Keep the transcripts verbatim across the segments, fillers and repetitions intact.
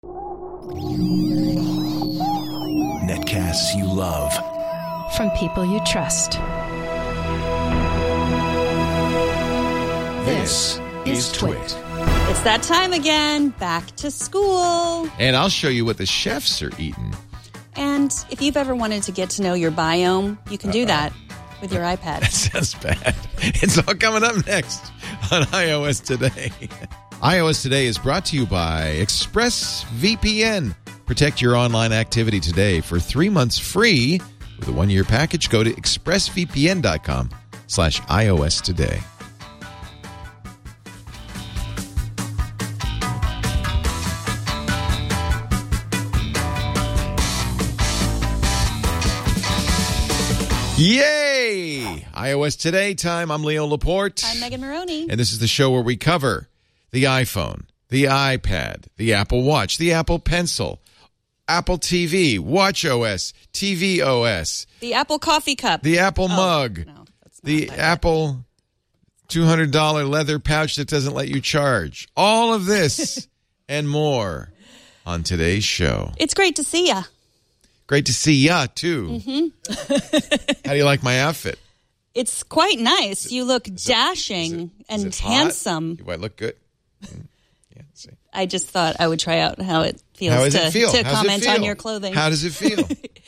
Netcasts you love. From people you trust. This is Twit. It's that time again. Back to school. And I'll show you what the chefs are eating. And if you've ever wanted to get to know your biome, you can do Uh-oh. that with your iPad. That sounds bad. It's all coming up next on iOS Today. iOS Today is brought to you by ExpressVPN. Protect your online activity today for three months free with a one-year package. Go to expressvpn.com slash iOS Today. Yay! iOS Today time. I'm Leo Laporte. I'm Megan Maroney. And this is the show where we cover the iPhone, the iPad, the Apple Watch, the Apple Pencil, Apple T V, WatchOS, tvOS, The Apple coffee cup. the Apple Oh, mug, no, that's not the that Apple two hundred dollars leather pouch that doesn't let you charge. All of this and more on today's show. It's great to see ya. Great to see ya, too. Mm-hmm. How do you like my outfit? It's quite nice. You look dashing Is it- is and it hot? handsome. Do I look good? Mm. Yeah, let's see. I just thought I would try out how it feels How does to, it feel? to How's it comment feel? on your clothing. How does it feel?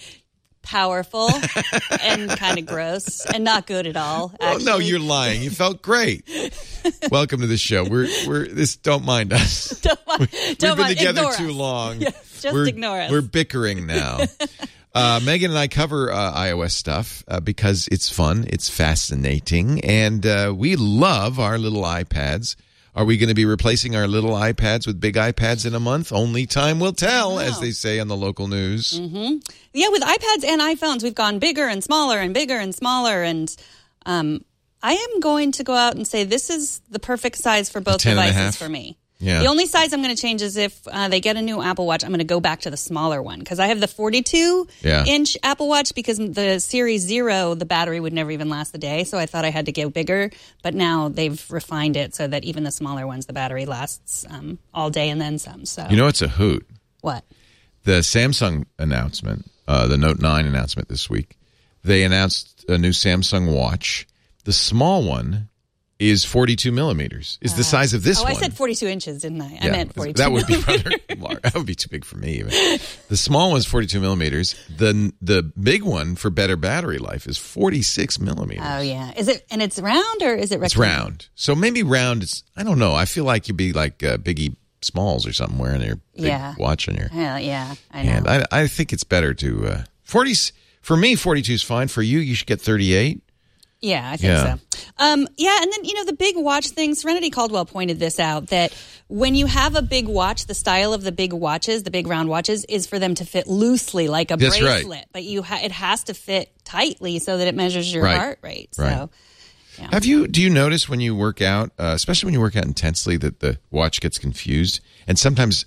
Powerful and kind of gross and not good at all. Oh, Actually. no, you're lying. You felt great. Welcome to the show. We're we're this. Don't mind us. Don't mind, We've don't been mind. together Ignore too us. long. Yeah, just we're, ignore us. We're bickering now. Uh, Megan and I cover uh, iOS stuff uh, because it's fun, it's fascinating, and uh, we love our little iPads. Are we going to be replacing our little iPads with big iPads in a month? Only time will tell, as they say on the local news. Mm-hmm. Yeah, with iPads and iPhones, we've gone bigger and smaller and bigger and smaller. And um, I am going to go out and say this is the perfect size for both ten and a devices half? for me. Yeah. The only size I'm going to change is if uh, they get a new Apple Watch, I'm going to go back to the smaller one because I have the forty-two Yeah. inch Apple Watch because the Series Zero, the battery would never even last the day. So I thought I had to go bigger. But now they've refined it so that even the smaller ones, the battery lasts um, all day and then some. So You know, it's a hoot. what? The Samsung announcement, uh, the Note nine announcement this week, they announced a new Samsung watch. The small one is forty-two millimeters, is the size of this Oh, one. I said forty-two inches, didn't I? I Yeah, meant forty-two. that would be rather large. That would be too big for me. Even. The small one is forty-two millimeters. The the big one for better battery life is forty-six millimeters. Oh yeah, is it? And it's round or is it? It's rectangular? round. So maybe round is. I don't know. I feel like you'd be like uh, Biggie Smalls or something wearing your big Yeah. watch on your Yeah, yeah, I know. hand. I I think it's better to uh, forty. For me, forty-two is fine. For you, you should get thirty-eight. Yeah, I think Yeah. so. Um, yeah, and then, you know, the big watch thing, Serenity Caldwell pointed this out, that when you have a big watch, the style of the big watches, the big round watches, is for them to fit loosely like a That's right. bracelet. But you ha- it has to fit tightly so that it measures your Right. heart rate. So, Right. yeah. Have you? Do you notice when you work out, uh, especially when you work out intensely, that the watch gets confused and sometimes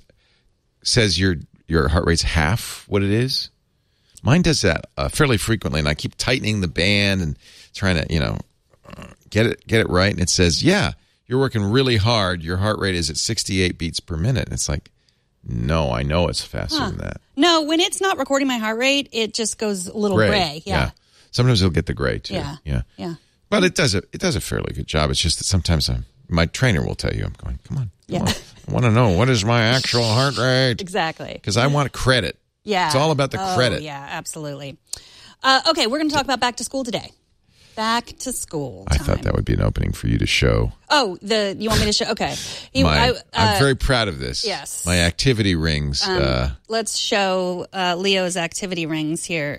says your your heart rate's half what it is? Mine does that uh, fairly frequently, and I keep tightening the band and trying to, you know, uh, get it get it right. And it says, "Yeah, you're working really hard. Your heart rate is at sixty-eight beats per minute." And it's like, no, I know it's faster Huh. than that. No, when it's not recording my heart rate, it just goes a little Gray, gray. Yeah. Sometimes it'll get the gray too. Yeah. yeah. Yeah. But it does a it does a fairly good job. It's just that sometimes I'm, my trainer will tell you, I'm going, come on, come Yeah. on. I want to know, what is my actual heart rate? Exactly. Because I want credit. Yeah. It's all about the Oh, credit. Yeah, absolutely. Uh, okay, we're going to talk about back to school today. Back to school I time. thought that would be an opening for you to show. Oh, the you want me to show? Okay. He, My, I, uh, I'm very proud of this. yes. My activity rings. Um, uh, let's show uh, Leo's activity rings here.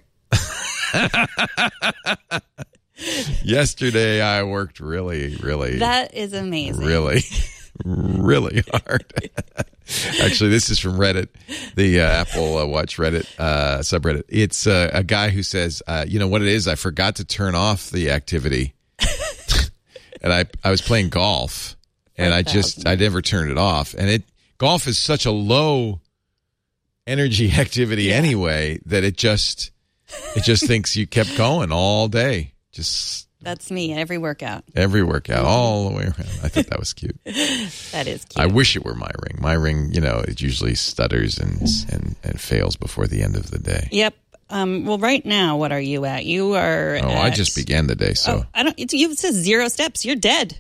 yesterday, I worked really, really, That is amazing. really, really hard. Actually, this is from Reddit, the uh, Apple uh, Watch Reddit uh, subreddit. It's uh, a guy who says, uh, you know what it is? I forgot to turn off the activity. And I, I was playing golf, and I just, I never turned it off. And it golf is such a low energy activity Yeah. anyway that it just, it just thinks you kept going all day. Just That's me, every workout. Every workout, all the way around. I thought that was cute. That is cute. I wish it were my ring. My ring, you know, it usually stutters and and, and fails before the end of the day. Yep. Um, well, right now, what are you at? You are Oh, at, I just began the day, so. Oh, I don't, it's, you, it says zero steps. You're dead.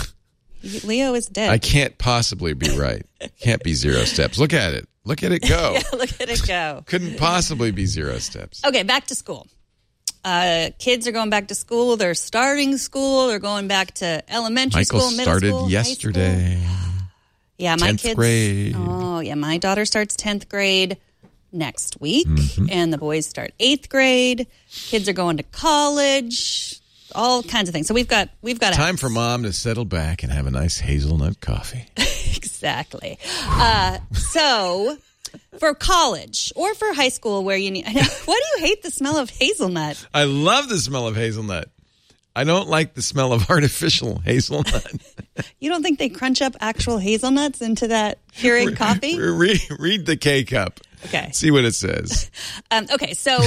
Leo is dead. I can't possibly be right. Can't be zero steps. Look at it. Look at it go. Yeah, look at it go. Couldn't possibly be zero steps. Okay, back to school. Uh, kids are going back to school. They're starting school. They're going back to elementary Michael school, middle started school, yesterday. high school. Yeah, my tenth kids. grade. Oh, yeah, my daughter starts tenth grade next week, Mm-hmm. and the boys start eighth grade. Kids are going to college. All kinds of things. So we've got we've got Time for mom to settle back and have a nice hazelnut coffee. exactly. Uh, so. For college or for high school where you need... Why do you hate the smell of hazelnut? I love the smell of hazelnut. I don't like the smell of artificial hazelnut. You don't think they crunch up actual hazelnuts into that Keurig coffee? Read, read the K-Cup. Okay. See what it says. Um, okay, so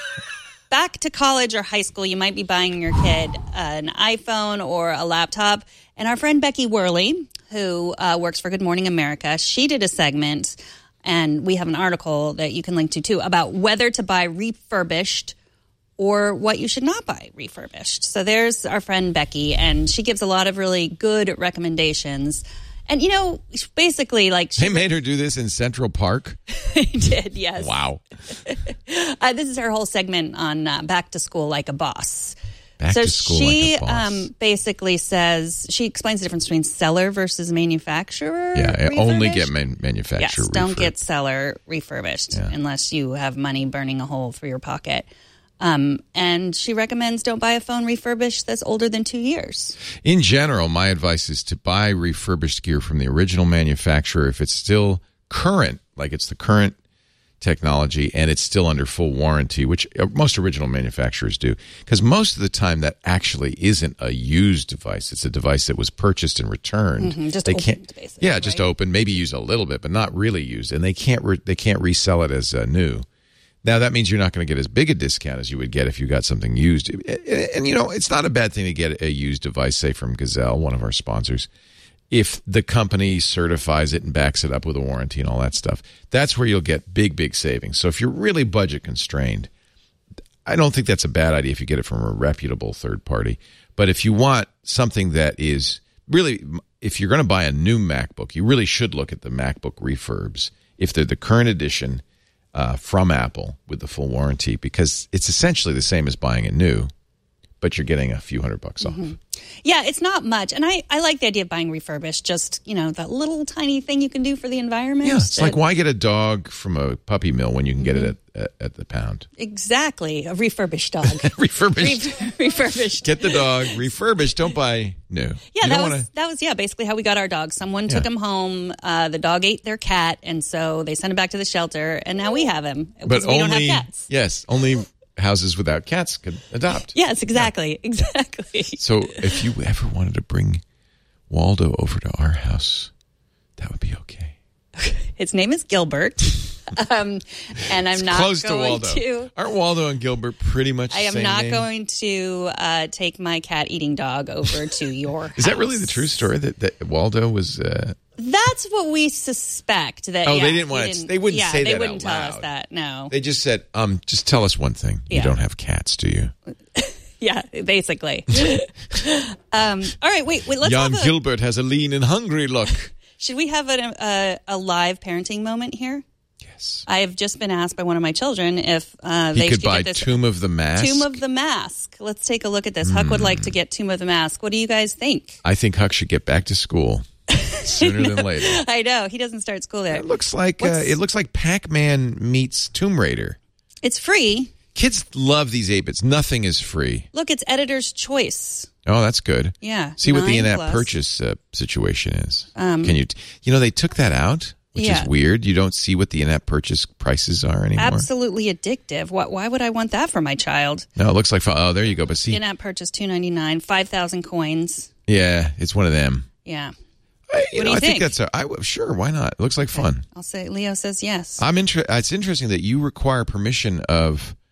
back to college or high school, you might be buying your kid an iPhone or a laptop. And our friend Becky Worley, who uh, works for Good Morning America, she did a segment... And we have an article that you can link to, too, about whether to buy refurbished or what you should not buy refurbished. So there's our friend Becky, and she gives a lot of really good recommendations. And, you know, basically, like... She, They made her do this in Central Park? They did, yes. Wow. uh, this is her whole segment on uh, Back to School Like a Boss. Back so to school she like a boss. Um, basically says, she explains the difference between seller versus manufacturer. Yeah, only refurbished. get man- manufacturer Yes, don't refurb. get seller refurbished Yeah. unless you have money burning a hole through your pocket. Um, and she recommends don't buy a phone refurbished that's older than two years. In general, my advice is to buy refurbished gear from the original manufacturer if it's still current, like it's the current technology and it's still under full warranty, which most original manufacturers do. Because most of the time that actually isn't a used device. It's a device that was purchased and returned. Mm-hmm, just they opened, can't, basically, Yeah, just right? open, maybe use a little bit, but not really used. And they can't re- they can't resell it as uh, new. Now, that means you're not going to get as big a discount as you would get if you got something used. And, and, you know, it's not a bad thing to get a used device, say, from Gazelle, one of our sponsors, if the company certifies it and backs it up with a warranty and all that stuff. That's where you'll get big, big savings. So if you're really budget constrained, I don't think that's a bad idea if you get it from a reputable third party. But if you want something that is really, if you're going to buy a new MacBook, you really should look at the MacBook refurbs. If they're the current edition uh, from Apple with the full warranty, because it's essentially the same as buying it new, but you're getting a few hundred bucks off. Mm-hmm. Yeah, it's not much. And I, I like the idea of buying refurbished, just, you know, that little tiny thing you can do for the environment. Yeah, it's that- like, why get a dog from a puppy mill when you can get it at, at, at the pound? Exactly. A refurbished dog. Refurbished. Re- refurbished. Get the dog refurbished. Don't buy new. Yeah, You that don't was wanna- that was yeah basically how we got our dog. Someone took Yeah. him home. Uh, the dog ate their cat, and so they sent him back to the shelter, and now we have him but because we only, don't have cats. Yes, only houses without cats could adopt. Yes, exactly, exactly. So if you ever wanted to bring Waldo over to our house, that would be okay. His name is Gilbert, um, and I'm It's not close to going Waldo. to. Aren't Waldo and Gilbert pretty much I the am same not name? going to uh, take my cat eating dog over to your. Is that really house. the true story that, that Waldo was... Uh, That's what we suspect. That Oh, yeah, they didn't he want to- they wouldn't yeah, say they that wouldn't out tell us loud. that. No. they just said, um, just tell us one thing. You Yeah. don't have cats, do you? Yeah, basically. um, all right, wait, wait. Let's Jan have a, Gilbert has a lean and hungry look. Should we have a, a, a live parenting moment here? Yes. I have just been asked by one of my children if uh, He they could should buy get this Tomb of the Mask. Tomb of the Mask. Let's take a look at this. Huck would like to get Tomb of the Mask. What do you guys think? I think Huck should get back to school sooner than later. I know he doesn't start school there. It looks like uh, What's- it looks like Pac-Man meets Tomb Raider. It's free. Kids love these eight bits. Nothing is free. Look, it's editor's choice. Oh, that's good. Yeah. See what the nine in-app plus. purchase uh, situation is. Can you? T- you know, they took that out, which Yeah. is weird. You don't see what the in-app purchase prices are anymore. Absolutely addictive. What? Why would I want that for my child? No, it looks like fun. Oh, there you go. But see, In-app purchase two ninety nine, five thousand coins. yeah, it's one of them. Yeah. I, you What know, do you I think think? that's a. I w- sure. Why not? It looks like fun. I'll say Leo says yes. I'm inter- It's interesting that you require permission of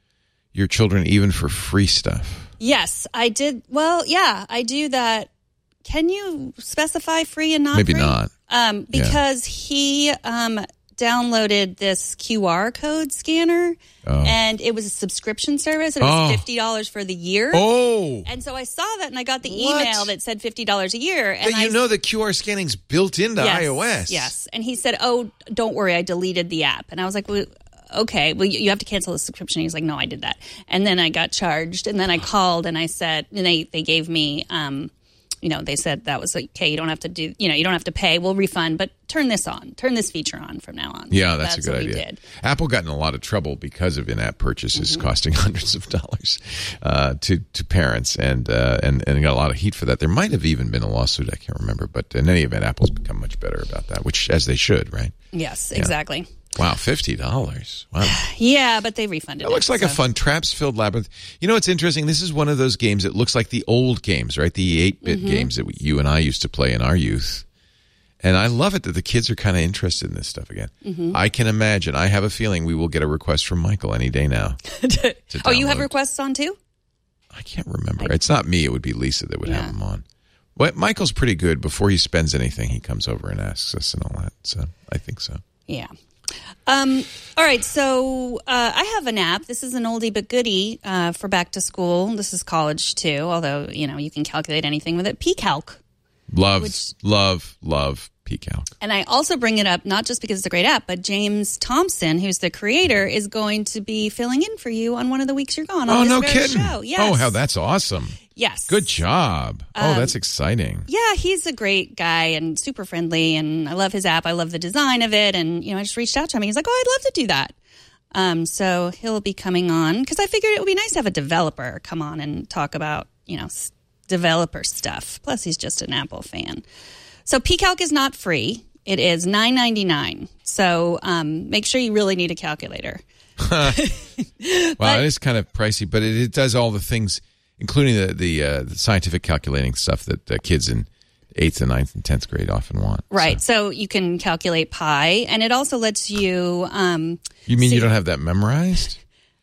your children even for free stuff. Yes, I did. Well, yeah, I do that. Can you specify free and not Maybe free? not. Um, because yeah. he um, downloaded this Q R code scanner, oh. and it was a subscription service. It was oh. fifty dollars for the year. Oh. And so I saw that, and I got the what? email that said fifty dollars a year. And but you I, know that Q R scanning's built into yes, iOS. Yes. And he said, oh, don't worry, I deleted the app. And I was like, well, okay, well, you have to cancel the subscription. He's like, no, I did that. And then I got charged. And then I called, and I said, and they, they gave me... Um, You know, they said that was okay. You don't have to do, you know, you don't have to pay. We'll refund, but turn this on. Turn this feature on from now on. Yeah, so that's, that's a good what idea. We did. Apple got in a lot of trouble because of in-app purchases mm-hmm. costing hundreds of dollars uh, to to parents, and uh, and and got a lot of heat for that. There might have even been a lawsuit. I can't remember, but in any event, Apple's become much better about that, which as they should, right? Yes, yeah. exactly. Wow, fifty dollars. Wow. Yeah, but they refunded it. It looks like so. a fun Traps-filled labyrinth. You know what's interesting? This is one of those games that looks like the old games, right? The eight-bit mm-hmm. games that we, you and I used to play in our youth. And I love it that the kids are kind of interested in this stuff again. Mm-hmm. I can imagine. I have a feeling we will get a request from Michael any day now. Oh, you have requests on too? I can't remember. I, it's not me. It would be Lisa that would yeah. have them on. But Michael's pretty good. Before he spends anything, he comes over and asks us and all that. So I think so. Yeah. Um, all right, so uh, I have an app. This is an oldie but goodie uh, for back to school. This is college too, although you know you can calculate anything with it. PCalc. Love, which, love, love PCalc. And I also bring it up not just because it's a great app, but James Thompson, who's the creator, is going to be filling in for you on one of the weeks you're gone. On oh, this no very kidding! Show. Yes. Oh, how that's awesome. Yes. Good job. Oh, um, that's exciting. Yeah, he's a great guy and super friendly, and I love his app. I love the design of it, and you know, I just reached out to him. And he's like, "Oh, I'd love to do that." Um, so he'll be coming on because I figured it would be nice to have a developer come on and talk about you know s- developer stuff. Plus, he's just an Apple fan. So PCalc is not free; it is nine ninety-nine. So um, make sure you really need a calculator. Wow, but, it is kind of pricey, but it, it does all the things, including the the, uh, the scientific calculating stuff that uh, kids in eighth and ninth and tenth grade often want. Right. So, so you can calculate pi, and it also lets you. Um, you mean see, you don't have that memorized?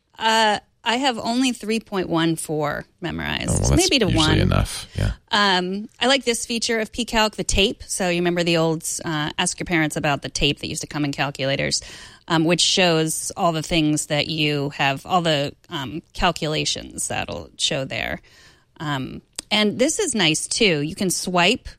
Uh, I have only three point one four memorized. Oh, well, that's maybe to usually one. enough. Yeah. Um, I like this feature of PCalc, the tape. So you remember the old uh, ask your parents about the tape that used to come in calculators, um, which shows all the things that you have, all the um, calculations that'll show there. Um, and this is nice too. You can swipe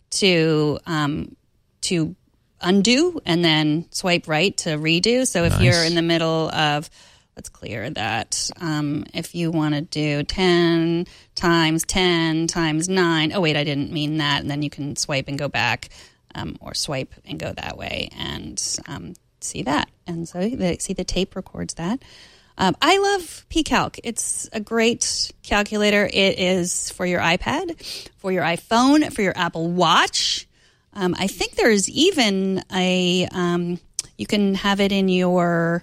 to um, to undo, and then swipe right to redo. So if nice. you're in the middle of Let's clear that. Um, if you want to do ten times ten times nine. Oh, wait, I didn't mean that. And then you can swipe and go back um, or swipe and go that way and um, see that. And so the, see the tape records that. Um, I love PCalc. It's a great calculator. It is for your iPad, for your iPhone, for your Apple Watch. Um, I think there's even a, um, you can have it in your...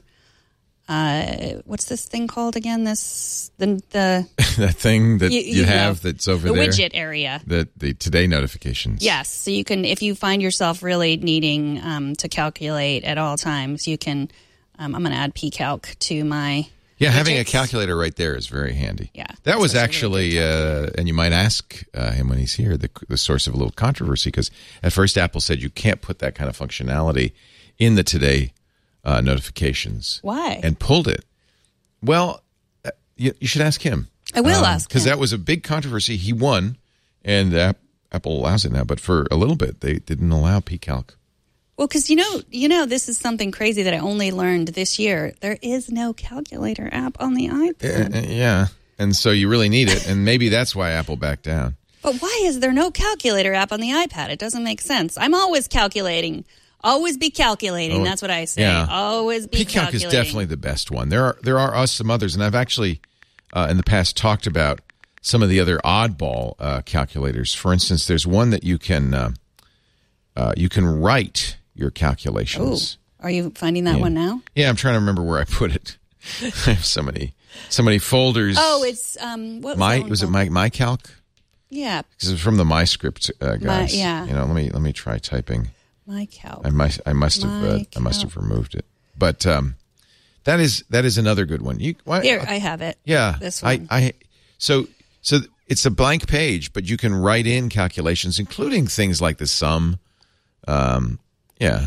Uh, what's this thing called again? This the the that thing that you, you, you have know, that's over the there. The widget area. The the today notifications. Yes, so you can, if you find yourself really needing um, to calculate at all times, you can. Um, I'm going to add PCalc to my. Yeah, widgets. Having a calculator right there is very handy. Yeah, that was actually, uh, and you might ask uh, him when he's here, the, the source of a little controversy, because at first Apple said you can't put that kind of functionality in the today. Uh, notifications. Why? And pulled it. Well, uh, you, you should ask him. I will um, ask him. Because that was a big controversy. He won, and uh, Apple allows it now. But for a little bit, they didn't allow PCalc. Well, because you know, you know, this is something crazy that I only learned this year. There is no calculator app on the iPad. Uh, uh, yeah, and so you really need it, and maybe that's why Apple backed down. But why is there no calculator app on the iPad? It doesn't make sense. I'm always calculating. Always be calculating. Oh, That's what I say. Yeah. Always be PCalc calculating. is definitely the best one. There are there are us some others, and I've actually uh, in the past talked about some of the other oddball uh, calculators. For instance, there's one that you can uh, uh, you can write your calculations. Oh, are you finding that yeah. one now? Yeah, I'm trying to remember where I put it. I have so many so many folders. Oh, it's um, what was, my that one was it called? my MyCalc? Yeah, because it's from the MyScript uh, guys. My, yeah, you know, let me let me try typing. MyCalc. I must I must have uh, I must have removed it. But um, That is that is another good one. You why, Here, I have it. Yeah, This one. I, I so so it's a blank page, but you can write in calculations, including things like the sum. Um, yeah.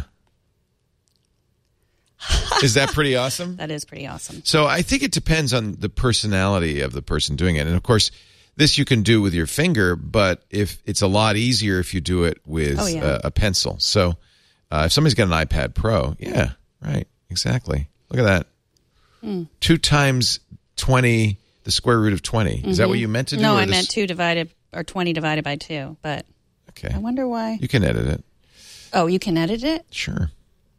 Is that pretty awesome? That is pretty awesome. So I think it depends on the personality of the person doing it. And, of course, this you can do with your finger, but if it's a lot easier if you do it with Oh, yeah. a, a pencil. So uh, if somebody's got an iPad Pro, yeah, right, exactly. Look at that. Hmm. Two times twenty, the square root of twenty. Is that what you meant to do? No, or I this- meant two divided or twenty divided by two. But Okay. I wonder why. You can edit it. Oh, you can edit it? Sure.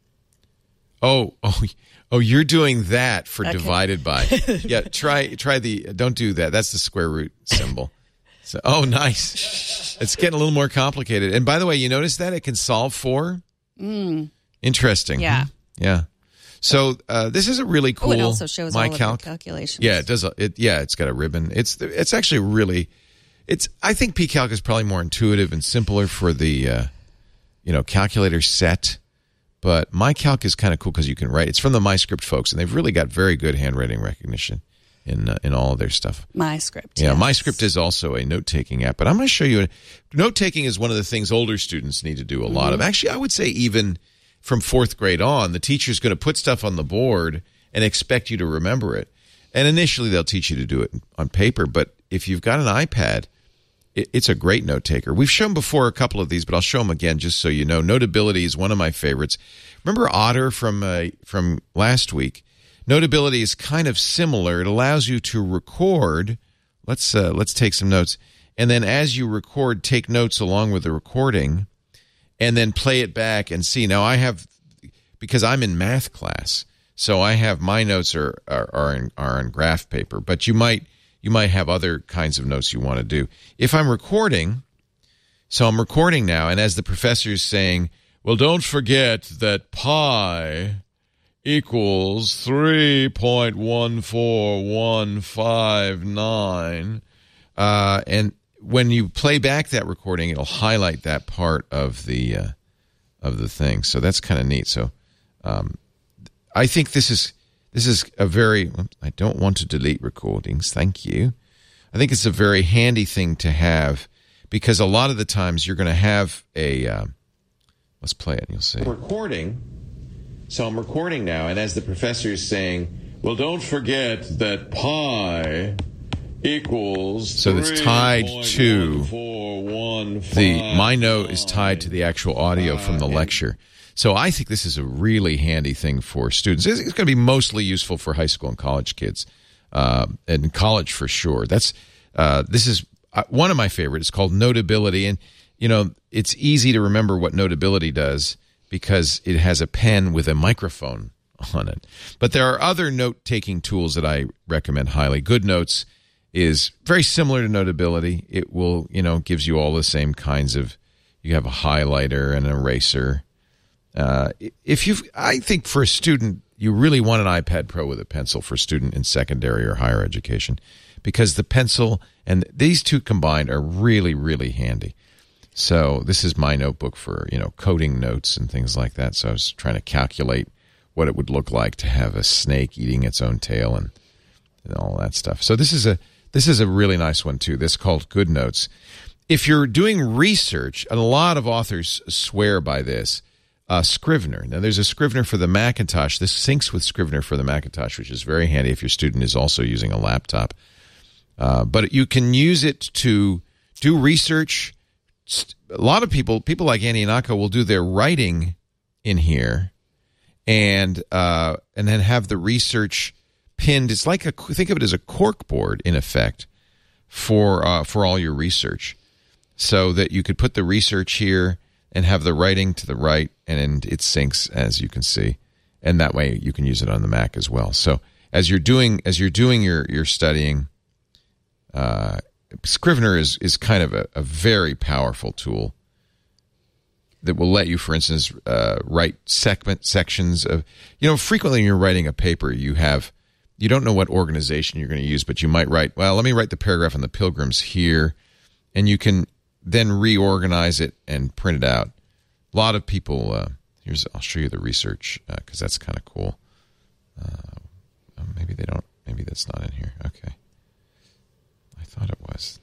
Oh, oh, oh! You're doing that for Okay. divided by. Yeah, try try the. Don't do that. That's the square root symbol. So, oh, nice. It's getting a little more complicated. And by the way, you notice that it can solve four. Mm. Interesting. Yeah. Yeah. So uh, this is a really cool. Oh, it also shows my all of calc. your calculations. Yeah, it does. It yeah, it's got a ribbon. It's it's actually really. It's. I think pCalc is probably more intuitive and simpler for the, uh, you know, calculator set. But MyCalc is kind of cool because you can write. It's from the MyScript folks, and they've really got very good handwriting recognition in uh, in all of their stuff. MyScript. Yeah, yes. MyScript is also a note-taking app. But I'm going to show you. Note-taking is one of the things older students need to do a lot of. Actually, I would say even from fourth grade on, the teacher's going to put stuff on the board and expect you to remember it. And initially, they'll teach you to do it on paper. But if you've got an iPad, it, it's a great note taker. We've shown before a couple of these, but I'll show them again just so you know. Notability is one of my favorites. Remember Otter from uh, from last week? Notability is kind of similar. It allows you to record. Let's uh, let's take some notes, and then as you record, take notes along with the recording, and then play it back and see. Now I have, because I'm in math class, so I have my notes are are are in, are in graph paper. But you might you might have other kinds of notes you want to do. If I'm recording, so I'm recording now, and as the professor is saying, well, don't forget that pi equals three point one four one five nine. Uh, and when you play back that recording, it'll highlight that part of the uh, of the thing. So that's kind of neat. So um, I think this is this is a very. I don't want to delete recordings. Thank you. I think it's a very handy thing to have because a lot of the times you're going to have a. Uh, let's play it and you'll see. Recording. So I'm recording now, and as the professor is saying, well, don't forget that pi equals. So it's tied to the. My note is tied to the actual audio from the lecture. So I think this is a really handy thing for students. It's, it's going to be mostly useful for high school and college kids, uh, and college for sure. That's uh, this is uh, one of my favorites. It's called Notability, and you know it's easy to remember what Notability does, because it has a pen with a microphone on it. But there are other note-taking tools that I recommend highly. GoodNotes is very similar to Notability. It will, you know, gives you all the same kinds of, you have a highlighter and an eraser. Uh, if you've, I think for a student, you really want an iPad Pro with a pencil for a student in secondary or higher education, because the pencil and these two combined are really, really handy. So this is my notebook for, you know, coding notes and things like that. So I was trying to calculate what it would look like to have a snake eating its own tail and, and all that stuff. So this is a this is a really nice one too. This is called GoodNotes. If you're doing research, and a lot of authors swear by this, uh, Scrivener. Now there's a Scrivener for the Macintosh. This syncs with Scrivener for the Macintosh, which is very handy if your student is also using a laptop. Uh, but you can use it to do research. A lot of people, people like Annie Anako, will do their writing in here, and uh, and then have the research pinned. It's like a, think of it as a cork board in effect for uh, for all your research, so that you could put the research here and have the writing to the right, and it syncs, as you can see, and that way you can use it on the Mac as well. So as you're doing as you're doing your your studying. Uh, Scrivener is, is kind of a, a very powerful tool that will let you, for instance, uh, write segment sections of, you know, frequently when you're writing a paper, you have, you don't know what organization you're going to use, but you might write, well, let me write the paragraph on the Pilgrims here, and you can then reorganize it and print it out. A lot of people, uh, here's, I'll show you the research because uh, that's kind of cool. Uh, it's not in here. Okay. I thought it was.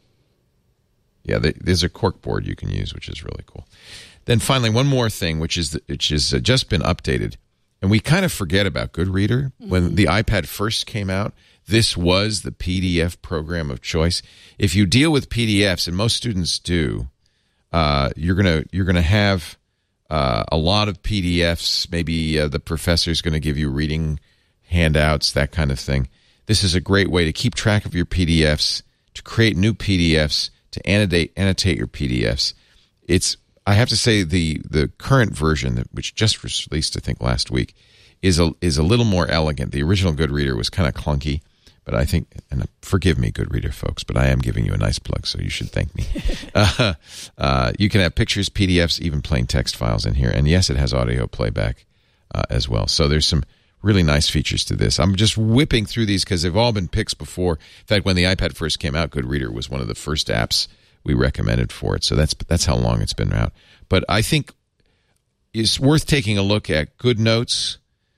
Yeah, they, there's a cork board you can use, which is really cool. Then finally, one more thing, which is which has uh, just been updated, and we kind of forget about Goodreader. Mm-hmm. When the iPad first came out, this was the P D F program of choice. If you deal with P D Fs, and most students do, uh, you're gonna you're gonna have uh, a lot of P D Fs. Maybe uh, the professor's going to give you reading handouts, that kind of thing. This is a great way to keep track of your P D Fs, to create new P D Fs, to annotate annotate your P D Fs. It's I have to say the the current version, which just was released I think last week, is a is a little more elegant. The original Goodreader was kind of clunky, but I think, and forgive me, Goodreader folks, but I am giving you a nice plug, so you should thank me. uh, uh, you can have pictures, P D Fs, even plain text files in here, and yes, it has audio playback uh, as well. So there's some really nice features to this. I'm just whipping through these because they've all been picks before. In fact, when the iPad first came out, Goodreader was one of the first apps we recommended for it. So that's that's how long it's been out. But I think it's worth taking a look at GoodNotes,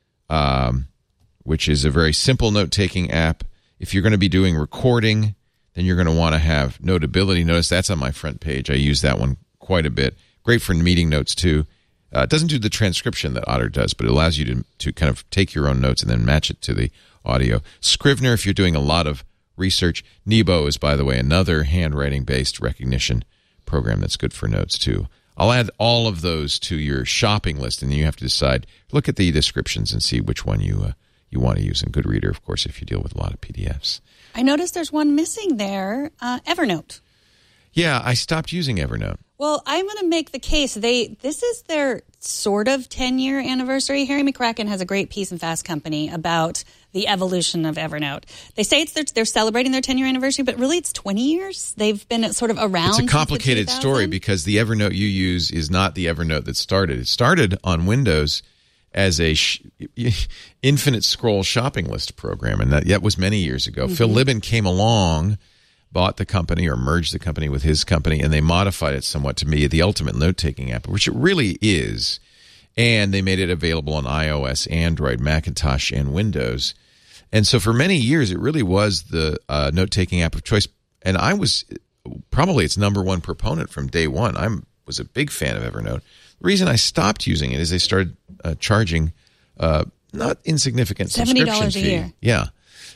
um, which is a very simple note-taking app. If you're going to be doing recording, then you're going to want to have Notability. Notice that's on my front page. I use that one quite a bit. Great for meeting notes, too. Uh, it doesn't do the transcription that Otter does, but it allows you to, to kind of take your own notes and then match it to the audio. Scrivener, if you're doing a lot of research. Nebo is, by the way, another handwriting-based recognition program that's good for notes, too. I'll add all of those to your shopping list, and then you have to decide. Look at the descriptions and see which one you uh, you want to use. In Goodreader, of course, if you deal with a lot of P D Fs. I noticed there's one missing there, uh, Evernote. Yeah, I stopped using Evernote. Well, I'm going to make the case. They This is their sort of ten-year anniversary. Harry McCracken has a great piece in Fast Company about the evolution of Evernote. They say it's their, they're celebrating their ten-year anniversary, but really it's twenty years. They've been sort of around. It's a complicated story because the Evernote you use is not the Evernote that started. It started on Windows as a sh- infinite scroll shopping list program, and that, that was many years ago. Mm-hmm. Phil Libin came along, bought the company or merged the company with his company, and they modified it somewhat to be the ultimate note-taking app, which it really is. And they made it available on iOS, Android, Macintosh, and Windows. And so for many years, it really was the uh, note-taking app of choice. And I was probably its number one proponent from day one. I was a big fan of Evernote. The reason I stopped using it is they started uh, charging uh, not insignificant subscription seventy dollars fee. a year. Yeah.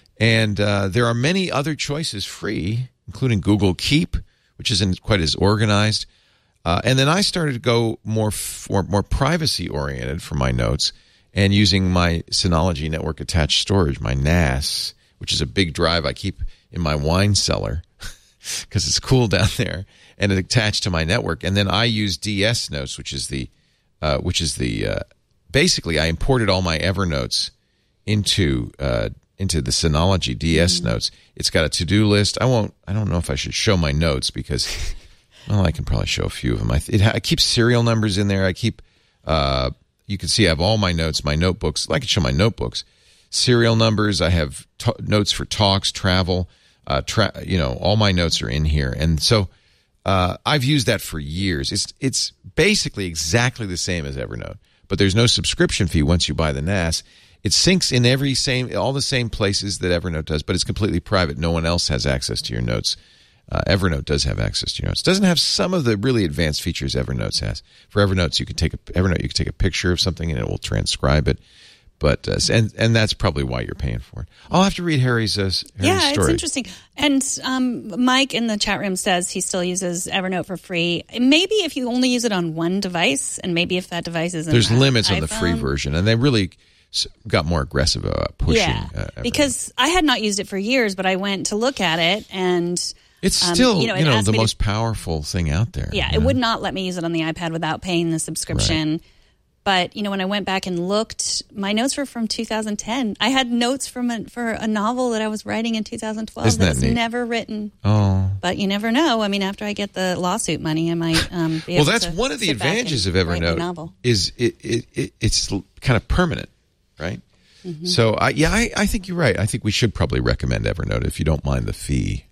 And uh, there are many other choices free, including Google Keep, which isn't quite as organized. Uh, and then I started to go more f- more, more privacy-oriented for my notes and using my Synology Network Attached Storage, my N A S, which is a big drive I keep in my wine cellar because it's cool down there, and it's attached to my network. And then I use D S Notes, which is the uh, which is the uh, basically I imported all my Evernotes into uh, into the Synology D S mm-hmm. Notes. It's got a to-do list. I won't. I don't know if I should show my notes because well, I can probably show a few of them. I, it, I keep serial numbers in there. I keep. Uh, you can see I have all my notes, my notebooks. I can show my notebooks, serial numbers. I have t- notes for talks, travel. Uh, tra- you know, all my notes are in here, and so uh, I've used that for years. It's it's basically exactly the same as Evernote, but there's no subscription fee once you buy the N A S. It syncs in every same all the same places that Evernote does, but it's completely private. No one else has access to your notes. Uh, Evernote does have access to your notes. It doesn't have some of the really advanced features Evernote has. For Evernote, you can take a Evernote, you can take a picture of something and it will transcribe it. But uh, and and that's probably why you're paying for it. I'll have to read Harry's, uh, Harry's yeah, story. Yeah, it's interesting. And um, Mike in the chat room says he still uses Evernote for free. Maybe if you only use it on one device, and maybe if that device is there's limits iPhone. on the free version, and they really got more aggressive about pushing. Yeah, uh, because I had not used it for years, but I went to look at it and. It's still, um, you know, you know the most to, powerful thing out there. Yeah, it know? would not let me use it on the iPad without paying the subscription. Right. But, you know, when I went back and looked, my notes were from two thousand ten. I had notes from a, for a novel that I was writing in two thousand twelve Isn't that, that was neat? never written. Oh. But you never know. I mean, after I get the lawsuit money, I might um, be well, able that's to one of the sit back advantages of and write Evernote a novel. is it, it, it it's kind of permanent, right? Mm-hmm. So, I, yeah, I, I think you're right. I think we should probably recommend Evernote if you don't mind the fee.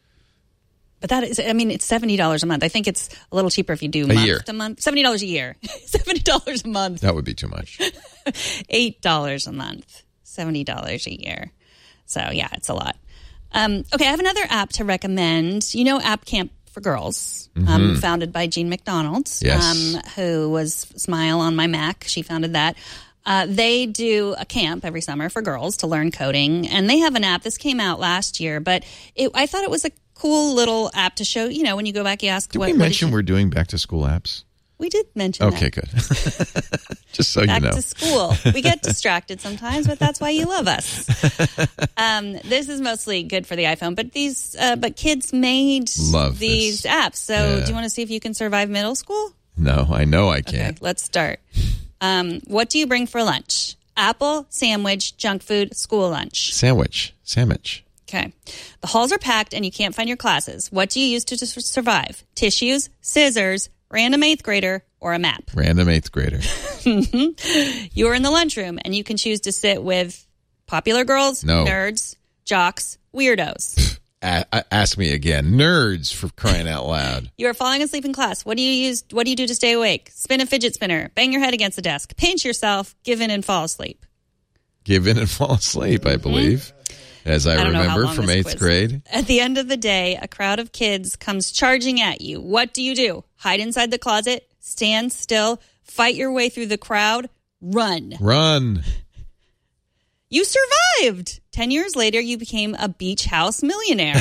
But that is, I mean, it's seventy dollars a month. I think it's a little cheaper if you do a month year. to month. seventy dollars a year. seventy dollars a month. That would be too much. eight dollars a month. seventy dollars a year. So, yeah, it's a lot. Um, okay, I have another app to recommend. You know App Camp for Girls, mm-hmm. um, founded by Jean McDonald, yes. um, who was Smile on My Mac. She founded that. Uh, they do a camp every summer for girls to learn coding, and they have an app. This came out last year, but it, I thought it was a cool little app to show, you know, when you go back, you ask did what... Did we what mention we're doing back-to-school apps? We did mention okay, that. Okay, good. Just so Back you know. to school. We get distracted sometimes, but that's why you love us. Um, this is mostly good for the iPhone, but these, uh, but kids made love these this. apps. So, yeah. do you want to see if you can survive middle school? No, I know I can't. Okay, let's start. Um, what do you bring for lunch? Apple, sandwich, junk food, school lunch. Sandwich, sandwich. Okay. The halls are packed and you can't find your classes. What do you use to just survive? Tissues, scissors, random eighth grader, or a map? Random eighth grader. You're in the lunchroom and you can choose to sit with popular girls, no. nerds, jocks, weirdos. A- ask me again. Nerds, for crying out loud. You are falling asleep in class. What do you use? What do you do to stay awake? Spin a fidget spinner. Bang your head against the desk. Pinch yourself. Give in and fall asleep. Give in and fall asleep, mm-hmm. I believe. As I, I remember from eighth grade. At the end of the day, a crowd of kids comes charging at you. What do you do? Hide inside the closet, stand still, fight your way through the crowd, run. Run. You survived. Ten years later, you became a beach house millionaire.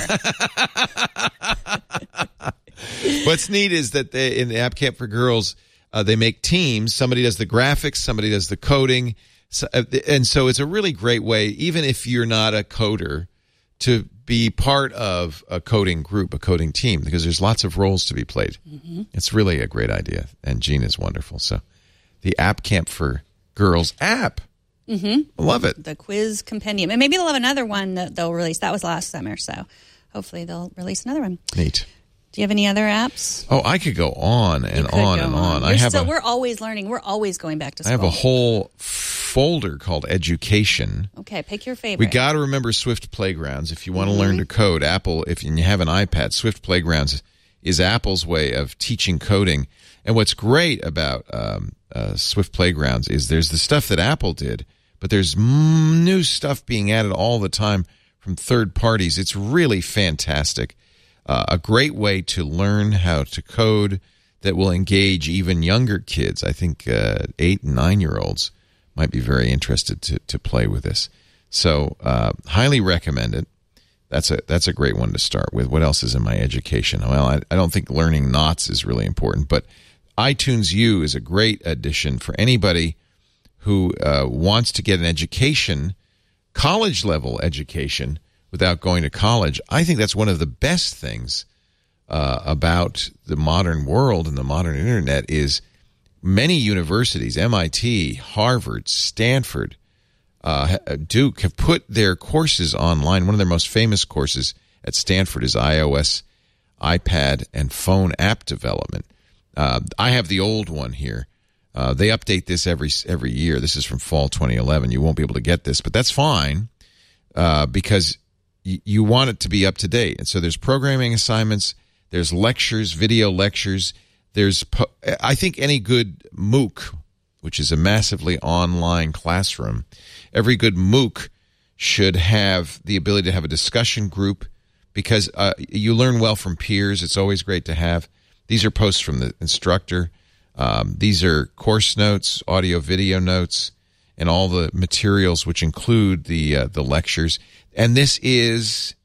What's neat is that they, in the App Camp for Girls, uh, they make teams. Somebody does the graphics, somebody does the coding. So, and so it's a really great way, even if you're not a coder, to be part of a coding group, a coding team, because there's lots of roles to be played. Mm-hmm. It's really a great idea, and Jean is wonderful. So the App Camp for Girls app. Mm-hmm. I love it. The quiz compendium. And maybe they'll have another one that they'll release. That was last summer, so hopefully they'll release another one. Neat. Do you have any other apps? Oh, I could go on and on and on. on. I have still, a, we're always learning. We're always going back to school. I have a whole folder called Education. Okay, pick your favorite. We got to remember Swift Playgrounds. If you want to mm-hmm. learn to code, Apple, if you have an iPad, Swift Playgrounds is Apple's way of teaching coding. And what's great about um, uh, Swift Playgrounds is there's the stuff that Apple did, but there's new stuff being added all the time from third parties. It's really fantastic. Uh, a great way to learn how to code that will engage even younger kids. I think uh, eight and nine-year-olds might be very interested to, to play with this. So uh, highly recommend it. That's a that's a great one to start with. What else is in my education? Well, I, I don't think learning knots is really important, but iTunes U is a great addition for anybody who uh, wants to get an education, college-level education, without going to college. I think that's one of the best things uh, about the modern world and the modern internet is many universities, M I T, Harvard, Stanford, uh, Duke, have put their courses online. One of their most famous courses at Stanford is iOS, iPad, and phone app development. Uh, I have the old one here. Uh, they update this every every year. This is from fall twenty eleven. You won't be able to get this, but that's fine uh, because you want it to be up to date. And so there's programming assignments, there's lectures, video lectures. There's, po- I think any good MOOC, which is a massively online classroom, every good MOOC should have the ability to have a discussion group because uh, you learn well from peers. It's always great to have. These are posts from the instructor. Um, these are course notes, audio, video notes, and all the materials which include the uh, the lectures. And this is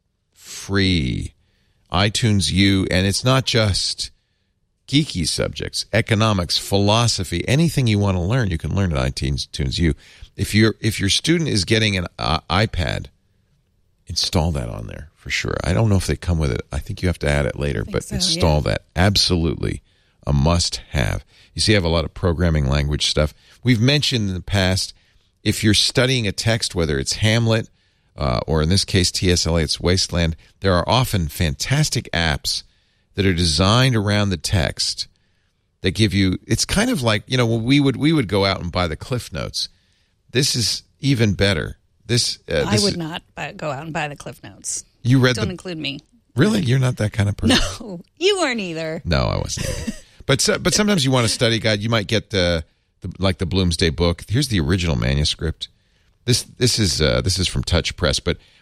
free. iTunes U, and it's not just geeky subjects, economics, philosophy, anything you want to learn, you can learn at iTunes U. If your if your student is getting an uh, iPad, install that on there for sure. I don't know if they come with it. I think you have to add it later, but so, install yeah. that. Absolutely a must-have. You see, I have a lot of programming language stuff. We've mentioned in the past, if you're studying a text, whether it's Hamlet, Uh, or in this case, T S L Eight's Wasteland, there are often fantastic apps that are designed around the text that give you, it's kind of like, you know, we would we would go out and buy the Cliff Notes. This is even better. This, uh, I this would is, not buy, go out and buy the Cliff Notes. You read Don't the, include me. Really? You're not that kind of person? No, you weren't either. No, I wasn't either. but, so, but sometimes you want a study guide. You might get the, the like the Bloomsday book. Here's the original manuscript. This this is uh, this is from Touch Press, but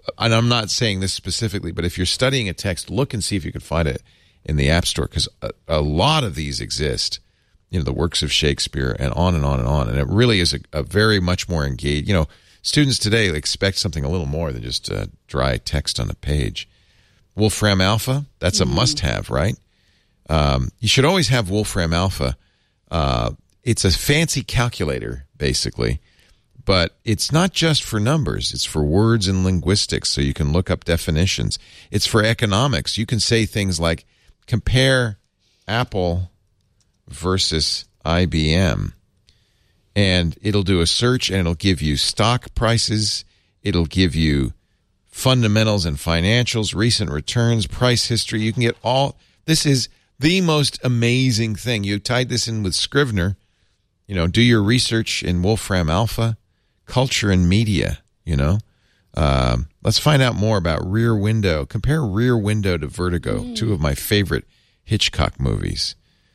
and I'm not saying this specifically, but if you're studying a text, look and see if you can find it in the App Store, because a, a lot of these exist, you know, the works of Shakespeare and on and on and on. And it really is a, a very much more engaged, you know, students today expect something a little more than just uh, dry text on a page. Wolfram Alpha, that's mm-hmm. a must-have, right? Um, you should always have Wolfram Alpha. Uh, it's a fancy calculator, basically, but it's not just for numbers. It's for words and linguistics, so you can look up definitions. It's for economics. You can say things like, compare Apple versus I B M, and it'll do a search, and it'll give you stock prices. It'll give you fundamentals and financials, recent returns, price history. You can get all. This is the most amazing thing. You tied this in with Scrivener. You know, do your research in Wolfram Alpha, culture and media, you know. Um, let's find out more about Rear Window. Compare Rear Window to Vertigo, mm. two of my favorite Hitchcock movies.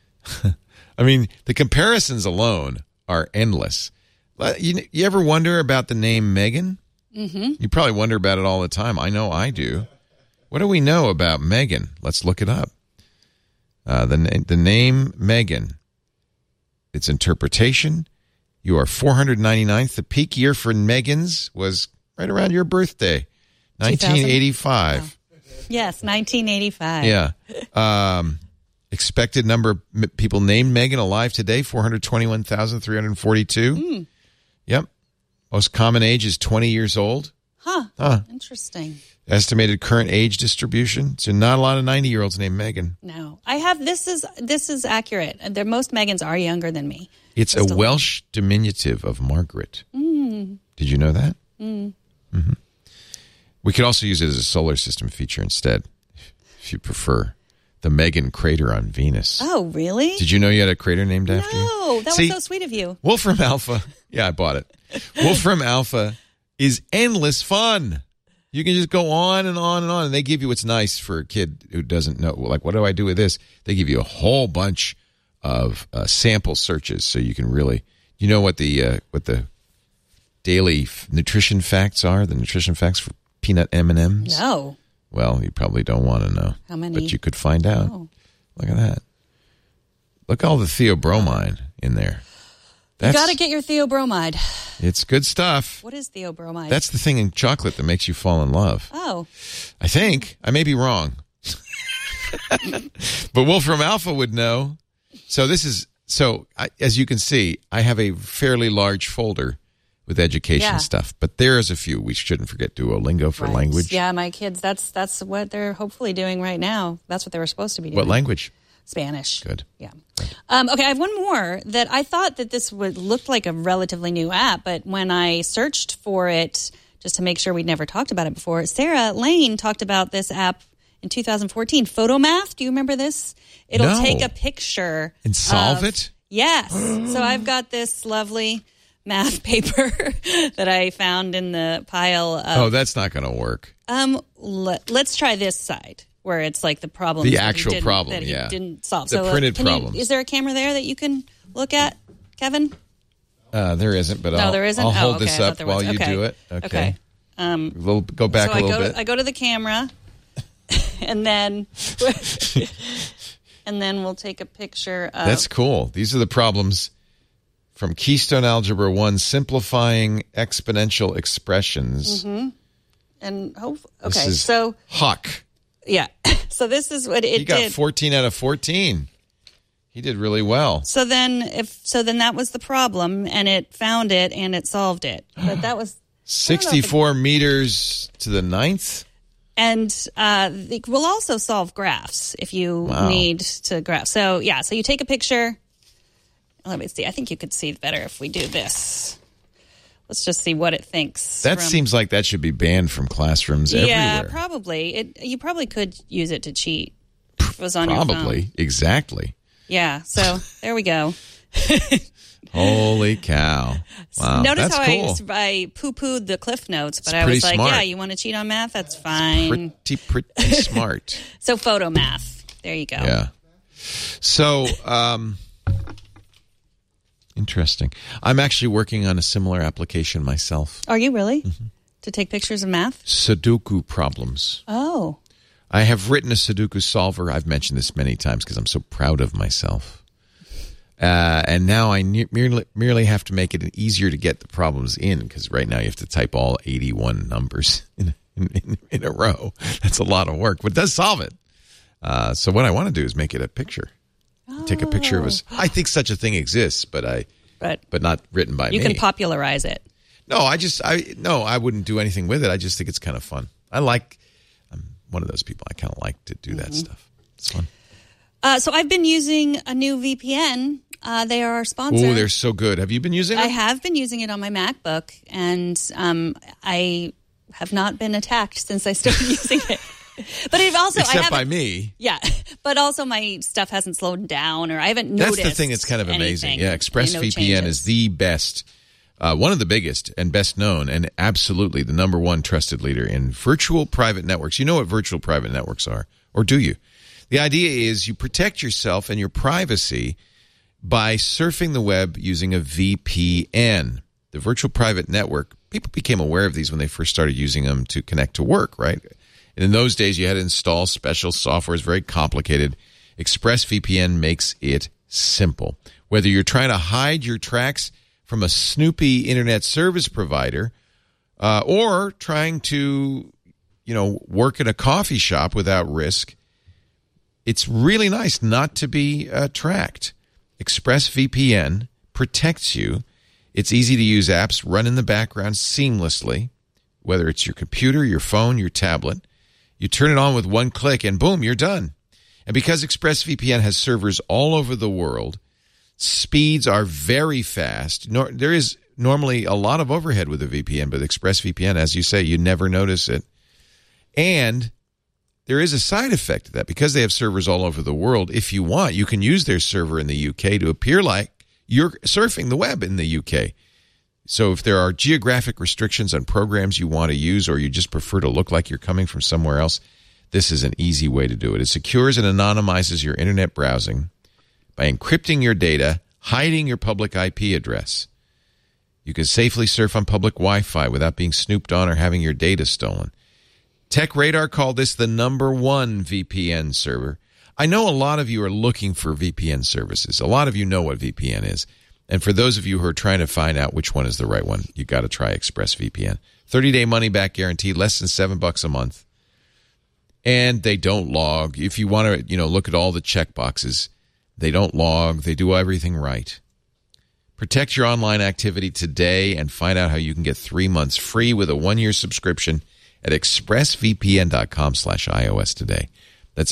I mean, the comparisons alone are endless. You, you ever wonder about the name Megan? Mm-hmm. You probably wonder about it all the time. I know I do. What do we know about Megan? Let's look it up. Uh, the, na- the name Megan, its interpretation. You are four hundred ninety-ninth. The peak year for Megans was right around your birthday, nineteen eighty-five. Wow. Yes, nineteen eighty-five. Yeah. Um, expected number of m- people named Megan alive today, four hundred twenty-one thousand three hundred forty-two. Mm. Yep. Most common age is twenty years old. Huh. Huh. Interesting. Estimated current age distribution. So not a lot of ninety-years-olds named Megan. No. I have, this is this is accurate. There, most Megans are younger than me. It's Just a, a Welsh diminutive of Margaret. Mm. Did you know that? Mm. Mm-hmm. We could also use it as a solar system feature instead, if you prefer. The Megan crater on Venus. Oh, really? Did you know you had a crater named after you? No, that See, was so sweet of you. Wolfram Alpha. Yeah, I bought it. Wolfram Alpha is endless fun. You can just go on and on and on, and they give you what's nice for a kid who doesn't know. Like, what do I do with this? They give you a whole bunch of uh, sample searches, so you can really, you know what the uh, what the daily f- nutrition facts are. The nutrition facts for peanut M and M's. No. Well, you probably don't want to know. How many? But you could find out. Oh. Look at that. Look at all the theobromine in there. That's, you got to get your theobromide. It's good stuff. What is theobromide? That's the thing in chocolate that makes you fall in love. Oh. I think. I may be wrong. But Wolfram Alpha would know. So this is, so I, as you can see, I have a fairly large folder with education Yeah. stuff. But there is a few. We shouldn't forget Duolingo for Right. language. Yeah, my kids, that's that's what they're hopefully doing right now. That's what they were supposed to be doing. What language? Spanish. Good. Yeah. Um, okay, I have one more that I thought that this would look like a relatively new app, but when I searched for it, just to make sure we'd never talked about it before, Sarah Lane talked about this app in two thousand fourteen. Photomath. Do you remember this? It'll No. take a picture. And solve of- it? Yes. So I've got this lovely math paper that I found in the pile of... Oh, that's not going to work. Um, let, let's try this side where it's like the problem. The that he actual didn't- problem, that he yeah. didn't solve. The so, uh, printed can you- problems. Is there a camera there that you can look at, Kevin? Uh, there isn't, but No, I'll, there isn't. I'll Oh, hold okay. this I thought up there while was. you Okay. do it. Okay. Okay. Um, We'll go back so a little I go bit. To, I go to the camera, and then and then we'll take a picture of. That's cool. These are the problems from Keystone Algebra one, simplifying exponential expressions. Mm-hmm. And hope. This Okay, is so Huck. yeah, so this is what it He got did. fourteen out of fourteen. He did really well. So then, if so, then that was the problem, and it found it and it solved it. But that was sixty-four meters to the ninth. And uh, it will also solve graphs if you Wow. need to graph. So, yeah, so you take a picture. Let me see. I think you could see better if we do this. Let's just see what it thinks. That from- seems like that should be banned from classrooms Yeah, everywhere. probably. It, you probably could use it to cheat if it was on your phone. Probably. Exactly. Yeah, so there we go. Holy cow. Wow. Notice That's how cool. I, I poo-pooed the Cliff Notes, but It's I was pretty like, smart. yeah, you want to cheat on math? That's fine. Pretty, pretty smart. So photo math. There you go. Yeah. So, um, interesting. I'm actually working on a similar application myself. Are you really? Mm-hmm. to take pictures of math? Sudoku problems. Oh. I have written a Sudoku solver. I've mentioned this many times because I'm so proud of myself. Uh, and now I ne- merely, merely have to make it easier to get the problems in, because right now you have to type all eighty-one numbers in, in, in a row. That's a lot of work, but it does solve it. Uh, so what I want to do is make it a picture. Oh. Take a picture of us. I think such a thing exists, but I, but, but not written by you me. You can popularize it. No, I just, I no, I wouldn't do anything with it. I just think it's kind of fun. I like, I'm one of those people. I kind of like to do mm-hmm. that stuff. It's fun. Uh, so I've been using a new V P N. Uh, they are our sponsor. Oh, they're so good. Have you been using it? I have been using it on my MacBook, and um, I have not been attacked since I started using it. But it also except I by me. Yeah, but also my stuff hasn't slowed down, or I haven't noticed. That's the thing that's kind of amazing. Anything. Yeah, ExpressVPN no is the best, uh, one of the biggest and best known, and absolutely the number one trusted leader in virtual private networks. You know what virtual private networks are, or do you? The idea is you protect yourself and your privacy by surfing the web using a V P N. The virtual private network, people became aware of these when they first started using them to connect to work, right? And in those days, you had to install special software. It's very complicated. ExpressVPN makes it simple. Whether you're trying to hide your tracks from a snoopy internet service provider uh, or trying to, you know, work in a coffee shop without risk, it's really nice not to be uh, tracked. ExpressVPN protects you. It's easy to use apps, run in the background seamlessly, whether it's your computer, your phone, your tablet. You turn it on with one click and boom, you're done. And because ExpressVPN has servers all over the world, speeds are very fast. Nor- there is normally a lot of overhead with a V P N, but ExpressVPN, as you say, you never notice it. And there is a side effect to that. Because they have servers all over the world, if you want, you can use their server in the U K to appear like you're surfing the web in the U K. So if there are geographic restrictions on programs you want to use, or you just prefer to look like you're coming from somewhere else, this is an easy way to do it. It secures and anonymizes your internet browsing by encrypting your data, hiding your public I P address. You can safely surf on public Wi-Fi without being snooped on or having your data stolen. TechRadar called this the number one V P N server. I know a lot of you are looking for V P N services. A lot of you know what V P N is. And for those of you who are trying to find out which one is the right one, you got to try ExpressVPN. thirty-day money-back guarantee, less than seven bucks a month. And they don't log. If you want to, you know, look at all the check boxes, they don't log. They do everything right. Protect your online activity today and find out how you can get three months free with a one-year subscription at expressvpn.com slash iOS today. That's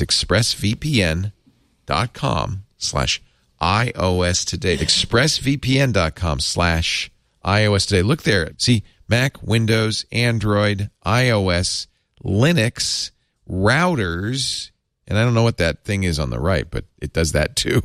expressvpn.com slash iOS today. expressvpn.com slash iOS today. Look there. See, Mac, Windows, Android, iOS, Linux, routers, and I don't know what that thing is on the right, but it does that too.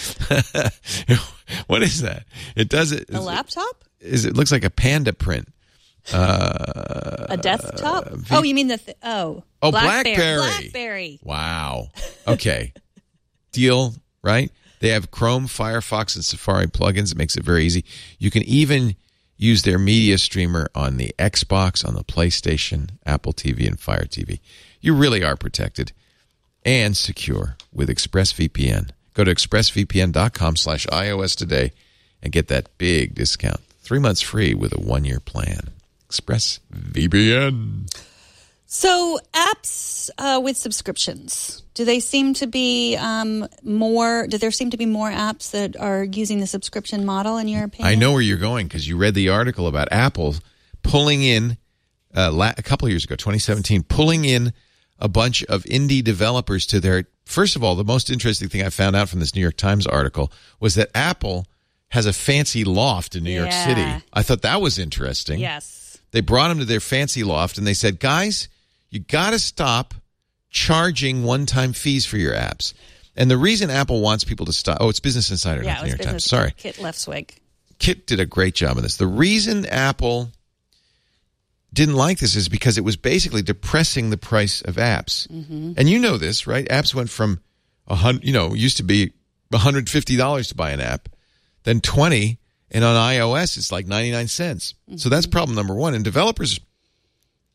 What is that? It does it. A laptop? Is it looks like a panda print. Uh, a desktop? Uh, v- oh, you mean the th- oh oh Blackberry. Blackberry. Blackberry. Wow. Okay. Deal, right? They have Chrome, Firefox, and Safari plugins. It makes it very easy. You can even use their media streamer on the Xbox, on the PlayStation, Apple T V, and Fire T V. You really are protected and secure with ExpressVPN. Go to expressvpn.com slash iOS today and get that big discount. Three months free with a one-year plan. ExpressVPN. So apps uh, with subscriptions, do they seem to be um, more, do there seem to be more apps that are using the subscription model in your opinion? I know where you're going because you read the article about Apple pulling in, uh, la- a couple of years ago, twenty seventeen, pulling in a bunch of indie developers to their, first of all, the most interesting thing I found out from this New York Times article was that Apple has a fancy loft in New York Yeah. City. I thought that was interesting. Yes. They brought them to their fancy loft and they said, guys, you got to stop charging one-time fees for your apps. And the reason Apple wants people to stop, oh, it's Business Insider, Yeah, not the New York Business- Times. Sorry. Kit Lefswig. Kit did a great job on this. The reason Apple didn't like this is because it was basically depressing the price of apps. Mm-hmm. And you know this, right? Apps went from, a hundred, you know, used to be one hundred fifty dollars to buy an app, then twenty dollars, and on iOS it's like ninety-nine cents. Mm-hmm. So that's problem number one. And developers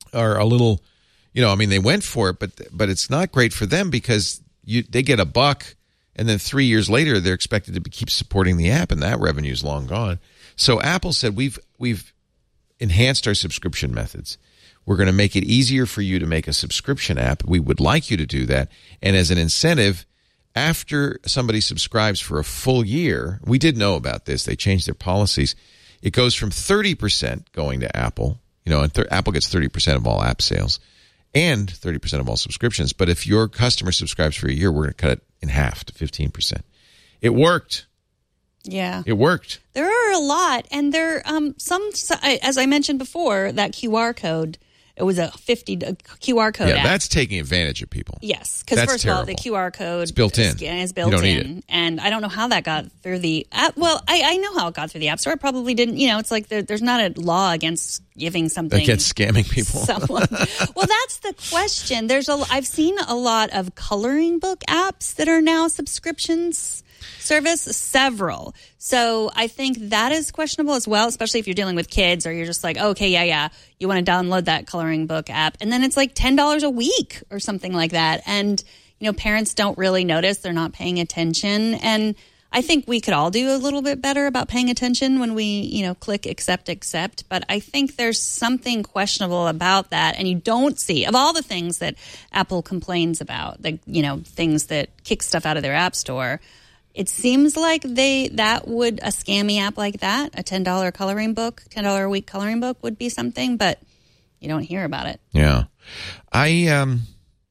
are a little, you know, I mean, they went for it, but but it's not great for them because you they get a buck, and then three years later they're expected to be, keep supporting the app, and that revenue is long gone. So Apple said we've we've enhanced our subscription methods. We're going to make it easier for you to make a subscription app. We would like you to do that, and as an incentive, after somebody subscribes for a full year, we did know about this. They changed their policies. It goes from thirty percent going to Apple. You know, and th- Apple gets thirty percent of all app sales and thirty percent of all subscriptions. But if your customer subscribes for a year, we're going to cut it in half to fifteen percent. It worked. Yeah. It worked. There are a lot. And there um some, as I mentioned before, that Q R code, it was a fifty a Q R code Yeah, app. that's taking advantage of people. Yes, because That's first of all, the terrible. Q R code It's built in. scan is You built don't need in, it. and I don't know how that got through the app. Well, I, I know how it got through the App Store. It probably didn't. You know, it's like there, there's not a law against giving something Against scamming people. someone. Well, that's the question. There's a. I've seen a lot of coloring book apps that are now subscriptions service, several. So I think that is questionable as well, especially if you're dealing with kids or you're just like, oh, okay, yeah, yeah, you want to download that coloring book app. And then it's like ten dollars a week or something like that. And, you know, parents don't really notice. They're not paying attention. And I think we could all do a little bit better about paying attention when we, you know, click accept, accept. But I think there's something questionable about that. And you don't see, of all the things that Apple complains about, the, you know, things that kick stuff out of their app store, it seems like they that would, a scammy app like that, a ten dollars coloring book, ten dollars a week coloring book would be something, but you don't hear about it. Yeah. I, um,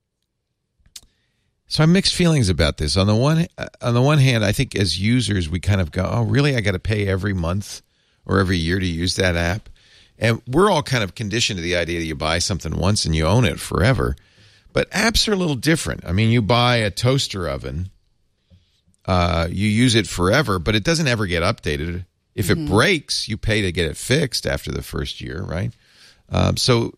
so I have mixed feelings about this. On the one, on the one hand, I think as users, we kind of go, oh, really? I got to pay every month or every year to use that app? And we're all kind of conditioned to the idea that you buy something once and you own it forever. But apps are a little different. I mean, you buy a toaster oven, uh, you use it forever, but it doesn't ever get updated. If it breaks, you pay to get it fixed after the first year, right? Um, so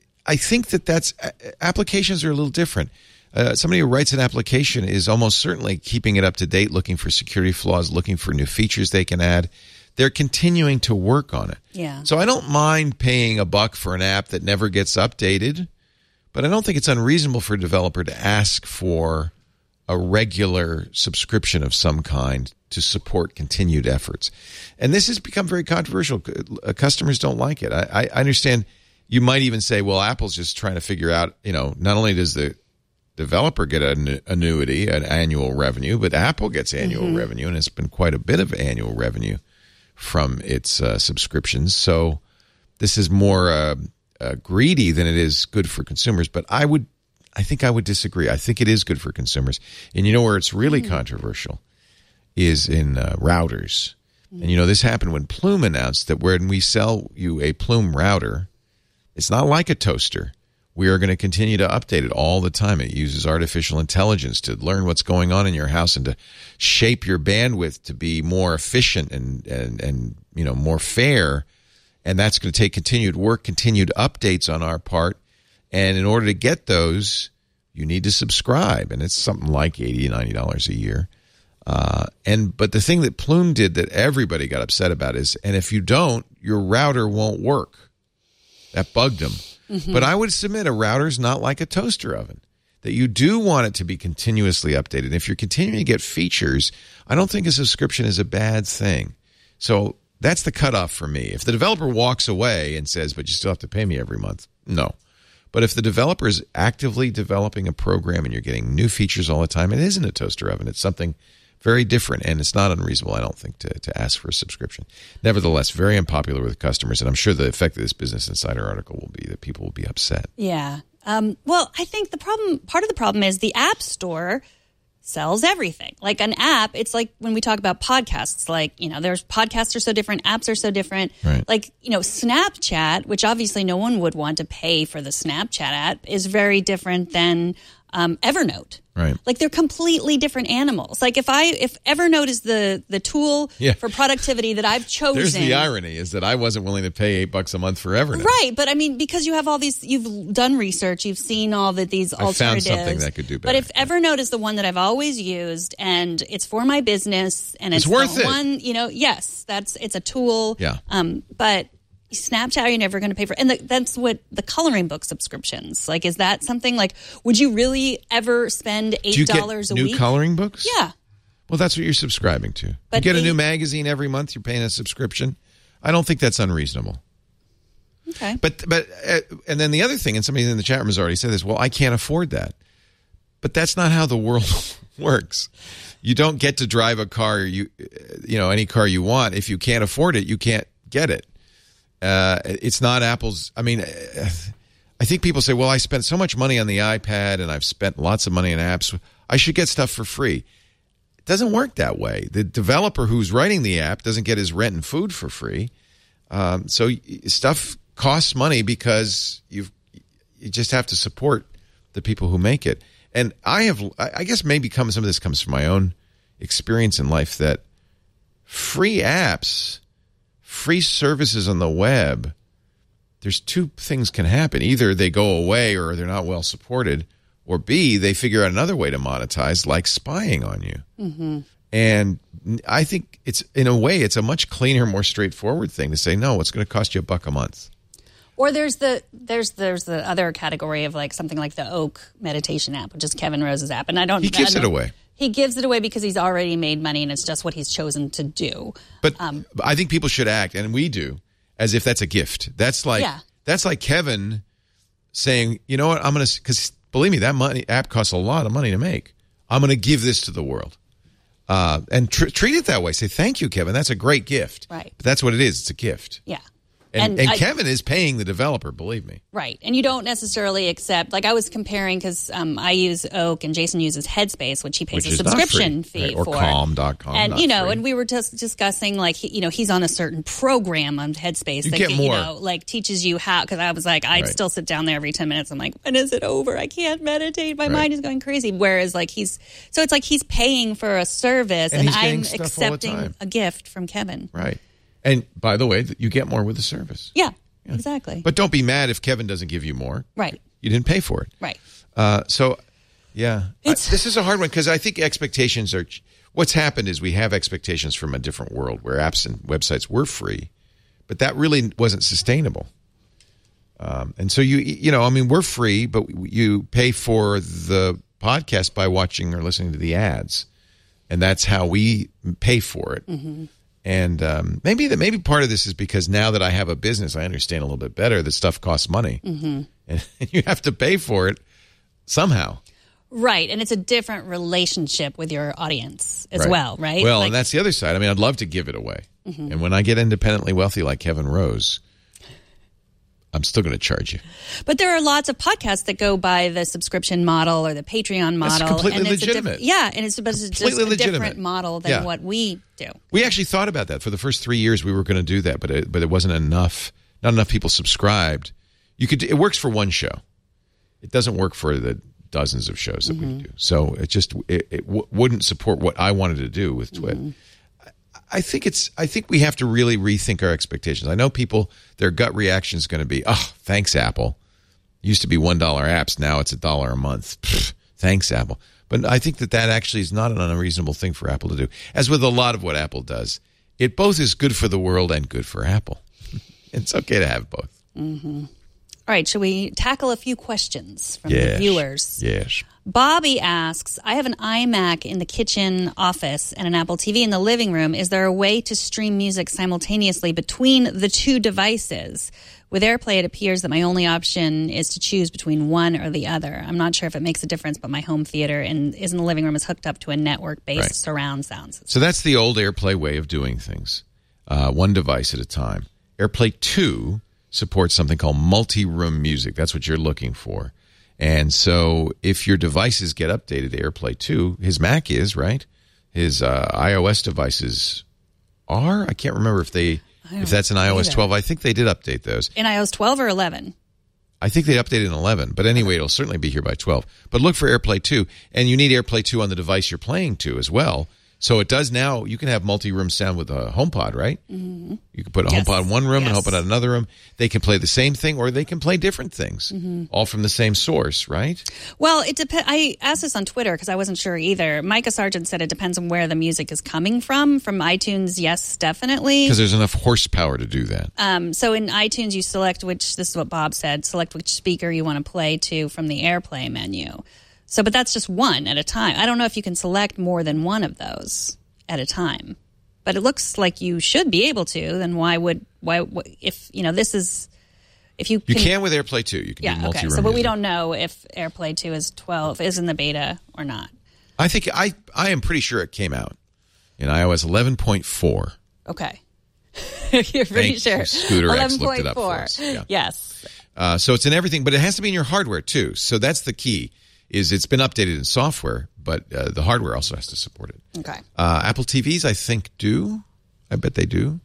I think that that's applications are a little different. Uh, somebody who writes an application is almost certainly keeping it up to date, looking for security flaws, looking for new features they can add. They're continuing to work on it. Yeah. So I don't mind paying a buck for an app that never gets updated, but I don't think it's unreasonable for a developer to ask for a regular subscription of some kind to support continued efforts. And this has become very controversial. Customers don't like it. I, I understand you might even say, well, Apple's just trying to figure out, you know, not only does the developer get an annuity, an annual revenue, but Apple gets annual mm-hmm. revenue, and it's been quite a bit of annual revenue from its uh, subscriptions. So this is more uh, uh, greedy than it is good for consumers. But I would, I think I would disagree. I think it is good for consumers. And you know where it's really mm-hmm. controversial is in uh, routers. Mm-hmm. And you know, this happened when Plume announced that when we sell you a Plume router, it's not like a toaster. We are going to continue to update it all the time. It uses artificial intelligence to learn what's going on in your house and to shape your bandwidth to be more efficient and, and, and you know, more fair. And that's going to take continued work, continued updates on our part. And in order to get those, you need to subscribe. And it's something like eighty dollars, ninety dollars a year. Uh, and but the thing that Plume did that everybody got upset about is, and if you don't, your router won't work. That bugged them. Mm-hmm. But I would submit a router's not like a toaster oven, that you do want it to be continuously updated. If you're continuing to get features, I don't think a subscription is a bad thing. So that's the cutoff for me. If the developer walks away and says, but you still have to pay me every month, no. But if the developer is actively developing a program and you're getting new features all the time, it isn't a toaster oven. It's something very different, and it's not unreasonable, I don't think, to, to ask for a subscription. Nevertheless, very unpopular with customers, and I'm sure the effect of this Business Insider article will be that people will be upset. Yeah. Um, well, I think the problem, part of the problem is the App Store sells everything. Like an app, it's like when we talk about podcasts, like, you know, there's podcasts are so different, apps are so different. Right. Like, you know, Snapchat, which obviously no one would want to pay for the Snapchat app, is very different than um, Evernote. Right. Like they're completely different animals. Like if I if Evernote is the the tool yeah. for productivity that I've chosen. There's the irony is that I wasn't willing to pay eight bucks a month for Evernote. Right, but I mean because you have all these, you've done research, you've seen all that these I alternatives. found something that could do better. But if Evernote is the one that I've always used and it's for my business and it's, It's worth the it. one, you know, yes, that's it's a tool. Yeah. Um, but Snapchat, you're never going to pay for. And the, that's what the coloring book subscriptions, like, is that something like, would you really ever spend eight dollars Do you get a new week? coloring books? Yeah. Well, that's what you're subscribing to. But you get a eight- new magazine every month, you're paying a subscription. I don't think that's unreasonable. Okay. But, but uh, and then the other thing, and somebody in the chat room has already said this, well, I can't afford that. But that's not how the world works. You don't get to drive a car, you you know, any car you want. If you can't afford it, you can't get it. Uh, it's not Apple's. I mean, I think people say, well, I spent so much money on the iPad and I've spent lots of money on apps. I should get stuff for free. It doesn't work that way. The developer who's writing the app doesn't get his rent and food for free. Um, so stuff costs money because you've, you just have to support the people who make it. And I have, I guess maybe come, some of this comes from my own experience in life, that free apps, free services on the web, there's two things can happen. Either they go away or they're not well supported, or B, they figure out another way to monetize, like spying on you. Mm-hmm. And I think it's, in a way, it's a much cleaner, more straightforward thing to say, no, it's going to cost you a buck a month. Or there's the there's there's the other category of like something like the Oak meditation app, which is Kevin Rose's app, and I don't. He gives I it don't- away. He gives it away because he's already made money, and it's just what he's chosen to do. But Um, I think people should act, and we do, as if that's a gift. That's like Yeah. that's like Kevin saying, you know what, I'm going to, because believe me, that money app costs a lot of money to make. I'm going to give this to the world. Uh, and tr- treat it that way. Say, thank you, Kevin. That's a great gift. Right. But that's what it is. It's a gift. Yeah. And, And and, I- Kevin is paying the developer, believe me. Right. And you don't necessarily accept, like I was comparing, because um, I use Oak and Jason uses Headspace, which he pays Which a is not subscription free, fee right, or for. calm dot com, And, not you know, free. and we were just discussing, like, he, you know, he's on a certain program on Headspace You that, get you more. know, like teaches you how, because I was like, I'd Right. still sit down there every ten minutes. I'm like, when is it over? I can't meditate. My Right. mind is going crazy. Whereas, like, he's, so it's like he's paying for a service And and, he's getting I'm stuff all the accepting time. a gift from Kevin. Right. And by the way, you get more with the service. Yeah, exactly. But don't be mad if Kevin doesn't give you more. Right. You didn't pay for it. Right. Uh, so, yeah, I, It's- this is a hard one because I think expectations are. What's happened is we have expectations from a different world where apps and websites were free, but that really wasn't sustainable. Um, and so you, you know, I mean, we're free, but you pay for the podcast by watching or listening to the ads, and that's how we pay for it. Mm-hmm. And um, maybe that maybe part of this is because now that I have a business, I understand a little bit better that stuff costs money, mm-hmm. and you have to pay for it somehow. Right. And it's a different relationship with your audience as Right. well, right? Well, Like- and that's the other side. I mean, I'd love to give it away. Mm-hmm. And when I get independently wealthy like Kevin Rose, I'm still going to charge you. But there are lots of podcasts that go by the subscription model or the Patreon model. That's completely and it's a legitimate. diff- yeah, and it's, but it's just Completely a legitimate. different model than Yeah. what we do. We actually thought about that for the first three years. We were going to do that, but it, but it wasn't enough. Not enough people subscribed. You could. It works for one show. It doesn't work for the dozens of shows that Mm-hmm. we do. So it just it, it w- wouldn't support what I wanted to do with Twit. Mm-hmm. I think it's. I think we have to really rethink our expectations. I know people. Their gut reaction is going to be, "Oh, thanks, Apple. Used to be one dollar apps. Now it's a dollar a month. Pfft, thanks, Apple." But I think that that actually is not an unreasonable thing for Apple to do. As with a lot of what Apple does, it both is good for the world and good for Apple. It's okay to have both. Mm-hmm. All right, should we tackle a few questions from Yes. the viewers? Yes. Bobby asks, I have an iMac in the kitchen office and an Apple T V in the living room. Is there a way to stream music simultaneously between the two devices? With AirPlay, it appears that my only option is to choose between one or the other. I'm not sure if it makes a difference, but my home theater and is in the living room is hooked up to a network-based Right. surround sound system. So that's the old AirPlay way of doing things, uh, one device at a time. AirPlay two supports something called multi-room music. That's what you're looking for. And so if your devices get updated to AirPlay two, his Mac is, right? His uh, iOS devices are? I can't remember if they if that's an iOS either. twelve. I think they did update those. In iOS twelve or eleven? I think they updated in eleven, but anyway, it'll certainly be here by twelve. But look for AirPlay two, and you need AirPlay two on the device you're playing to as well, So it does now. You can have multi-room sound with a HomePod, right? Mm-hmm. You can put a Yes. HomePod in one room Yes. and HomePod in another room. They can play the same thing, or they can play different things, Mm-hmm. all from the same source, right? Well, it depends. I asked this on Twitter because I wasn't sure either. Micah Sargent said it depends on where the music is coming from. From iTunes, yes, definitely. Because there's enough horsepower to do that. Um, so in iTunes, you select which, this is what Bob said, select which speaker you want to play to from the AirPlay menu. So, but that's just one at a time. I don't know if you can select more than one of those at a time. But it looks like you should be able to. Then why would, why, wh- if, you know, this is, if you You can. can with AirPlay too. You can do Yeah, okay. multi-room So, but we music. don't know if AirPlay two is twelve, is in the beta or not. I think I I am pretty sure it came out in iOS eleven point four. Okay. You're pretty Thank sure. you. Scooter X looked it up for us. Yeah. Yes. Uh, so it's in everything, but it has to be in your hardware too. So that's the key. Is it's been updated in software, but uh, the hardware also has to support it. Okay. Uh, Apple T Vs, I think, do. I bet they do.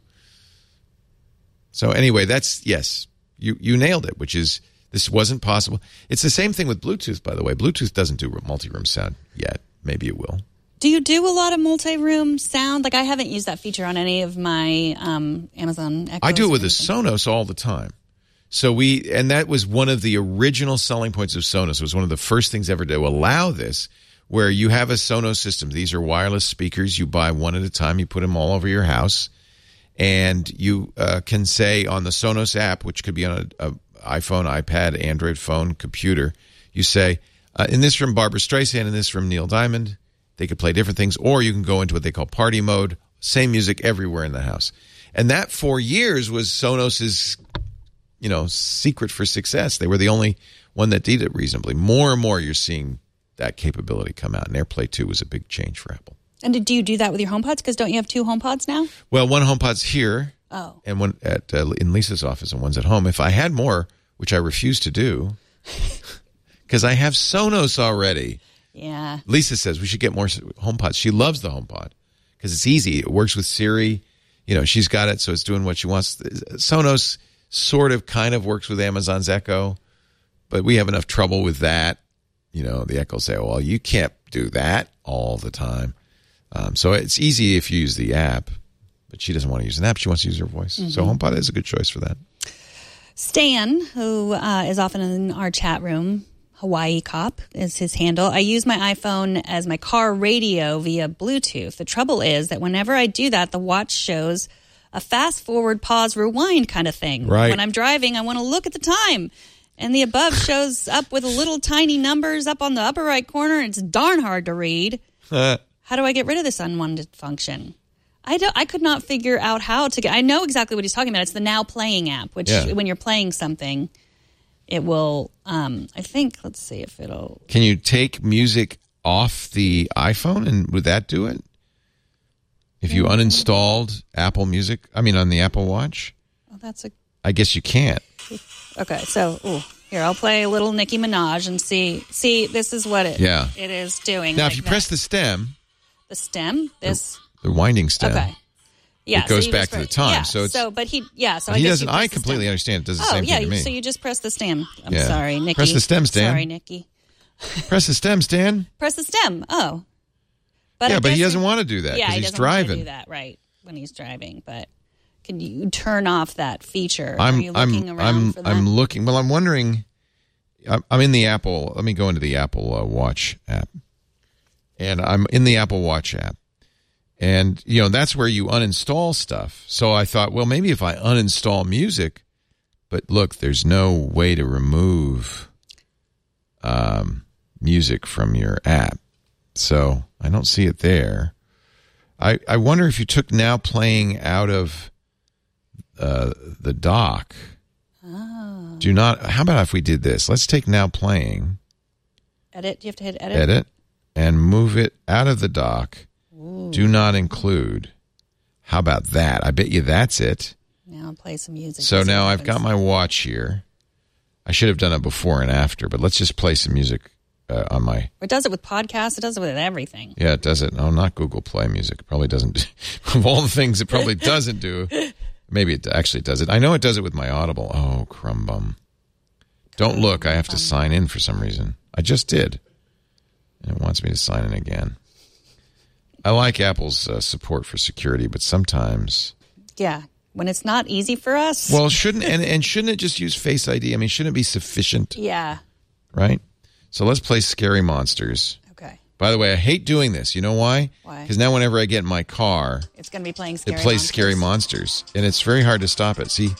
So anyway, that's yes, you you nailed it. Which is this wasn't possible. It's the same thing with Bluetooth, by the way. Bluetooth doesn't do multi-room sound yet. Maybe it will. Do you do a lot of multi-room sound? Like I haven't used that feature on any of my um, Amazon Echoes. I do it with or the anything. Sonos all the time. So we, and that was one of the original selling points of Sonos. It was one of the first things ever to allow this, where you have a Sonos system. These are wireless speakers. You buy one at a time. You put them all over your house. And you uh, can say on the Sonos app, which could be on an iPhone, iPad, Android phone, computer, you say, uh, in this room, Barbara Streisand, in this room, Neil Diamond. They could play different things. Or you can go into what they call party mode, same music everywhere in the house. And that for years was Sonos's, you know, secret for success. They were the only one that did it reasonably. More and more you're seeing that capability come out. And AirPlay two was a big change for Apple. And do you do that with your HomePods? Because don't you have two HomePods now? Well, one HomePod's here. Oh. And one at uh, in Lisa's office and one's at home. If I had more, which I refuse to do, because I have Sonos already. Yeah. Lisa says we should get more HomePods. She loves the HomePod because it's easy. It works with Siri. You know, she's got it, so it's doing what she wants. Sonos sort of kind of works with Amazon's Echo, but we have enough trouble with that. You know, the Echo say, well, you can't do that all the time. Um, so it's easy if you use the app, but she doesn't want to use an app. She wants to use her voice. Mm-hmm. So HomePod is a good choice for that. Stan, who uh, is often in our chat room, Hawaii Cop is his handle. I use my iPhone as my car radio via Bluetooth. The trouble is that whenever I do that, the watch shows a fast forward, pause, rewind kind of thing. Right. When I'm driving, I want to look at the time. And the above shows up with little tiny numbers up on the upper right corner. And it's darn hard to read. How do I get rid of this unwanted function? I don't. I could not figure out how to get. I know exactly what he's talking about. It's the Now Playing app, which Yeah. when you're playing something, it will. Um, I think. Let's see if it'll. Can you take music off the iPhone, and would that do it? If you uninstalled Apple Music, I mean, on the Apple Watch, Oh, that's a. I guess you can't. Okay, so ooh, here I'll play a little Nicki Minaj and see. See, this is what it. Yeah. It is doing. Now, like if you that. press the stem, the stem, this. the winding stem, Okay. Yeah, it goes so you back just to the press- time. Yeah, So it's- but he, yeah, so I he guess doesn't. you press I the completely stem. understand. It does the Oh same yeah, thing to me. so you just press the stem. I'm Yeah. sorry, Nikki. Press the stem, Stan. Sorry, Nikki. Press the stem, Stan. Press the stem. Oh, but Yeah, I but he guess doesn't want to do that Yeah, because he he's doesn't want to driving. do that right when he's driving. But can you turn off that feature? I'm. Are you looking I'm. around I'm. for that? I'm looking. Well, I'm wondering. I'm, I'm in the Apple. Let me go into the Apple uh, Watch app, and I'm in the Apple Watch app, and you know that's where you uninstall stuff. So I thought, well, maybe if I uninstall music, but look, there's no way to remove um, music from your app, so I don't see it there. I I wonder if you took Now Playing out of uh, the dock. Oh. Do not. How about if we did this? Let's take Now Playing, Edit. You have to hit edit. edit, and move it out of the dock. Ooh. Do not include. How about that? I bet you that's it. Now I'll play some music. So and see now what I've got happens. my watch here. I should have done it before and after, but let's just play some music uh, on my. It does it with podcasts. It does it with everything. Yeah, it does it. No, not Google Play Music. It probably doesn't. Do, of all the things it probably doesn't do, maybe it actually does it. I know it does it with my Audible. Oh, crumbum. Don't look. I have to sign in for some reason. I just did. And it wants me to sign in again. I like Apple's uh, support for security, but sometimes... Yeah, when it's not easy for us. Well, shouldn't and, and shouldn't it just use Face I D? I mean, shouldn't it be sufficient? Yeah. Right? So let's play Scary Monsters. Okay. By the way, I hate doing this. You know why? Why? Because now whenever I get in my car, It's going to be playing Scary it plays Monsters. Scary Monsters. And it's very hard to stop it. See?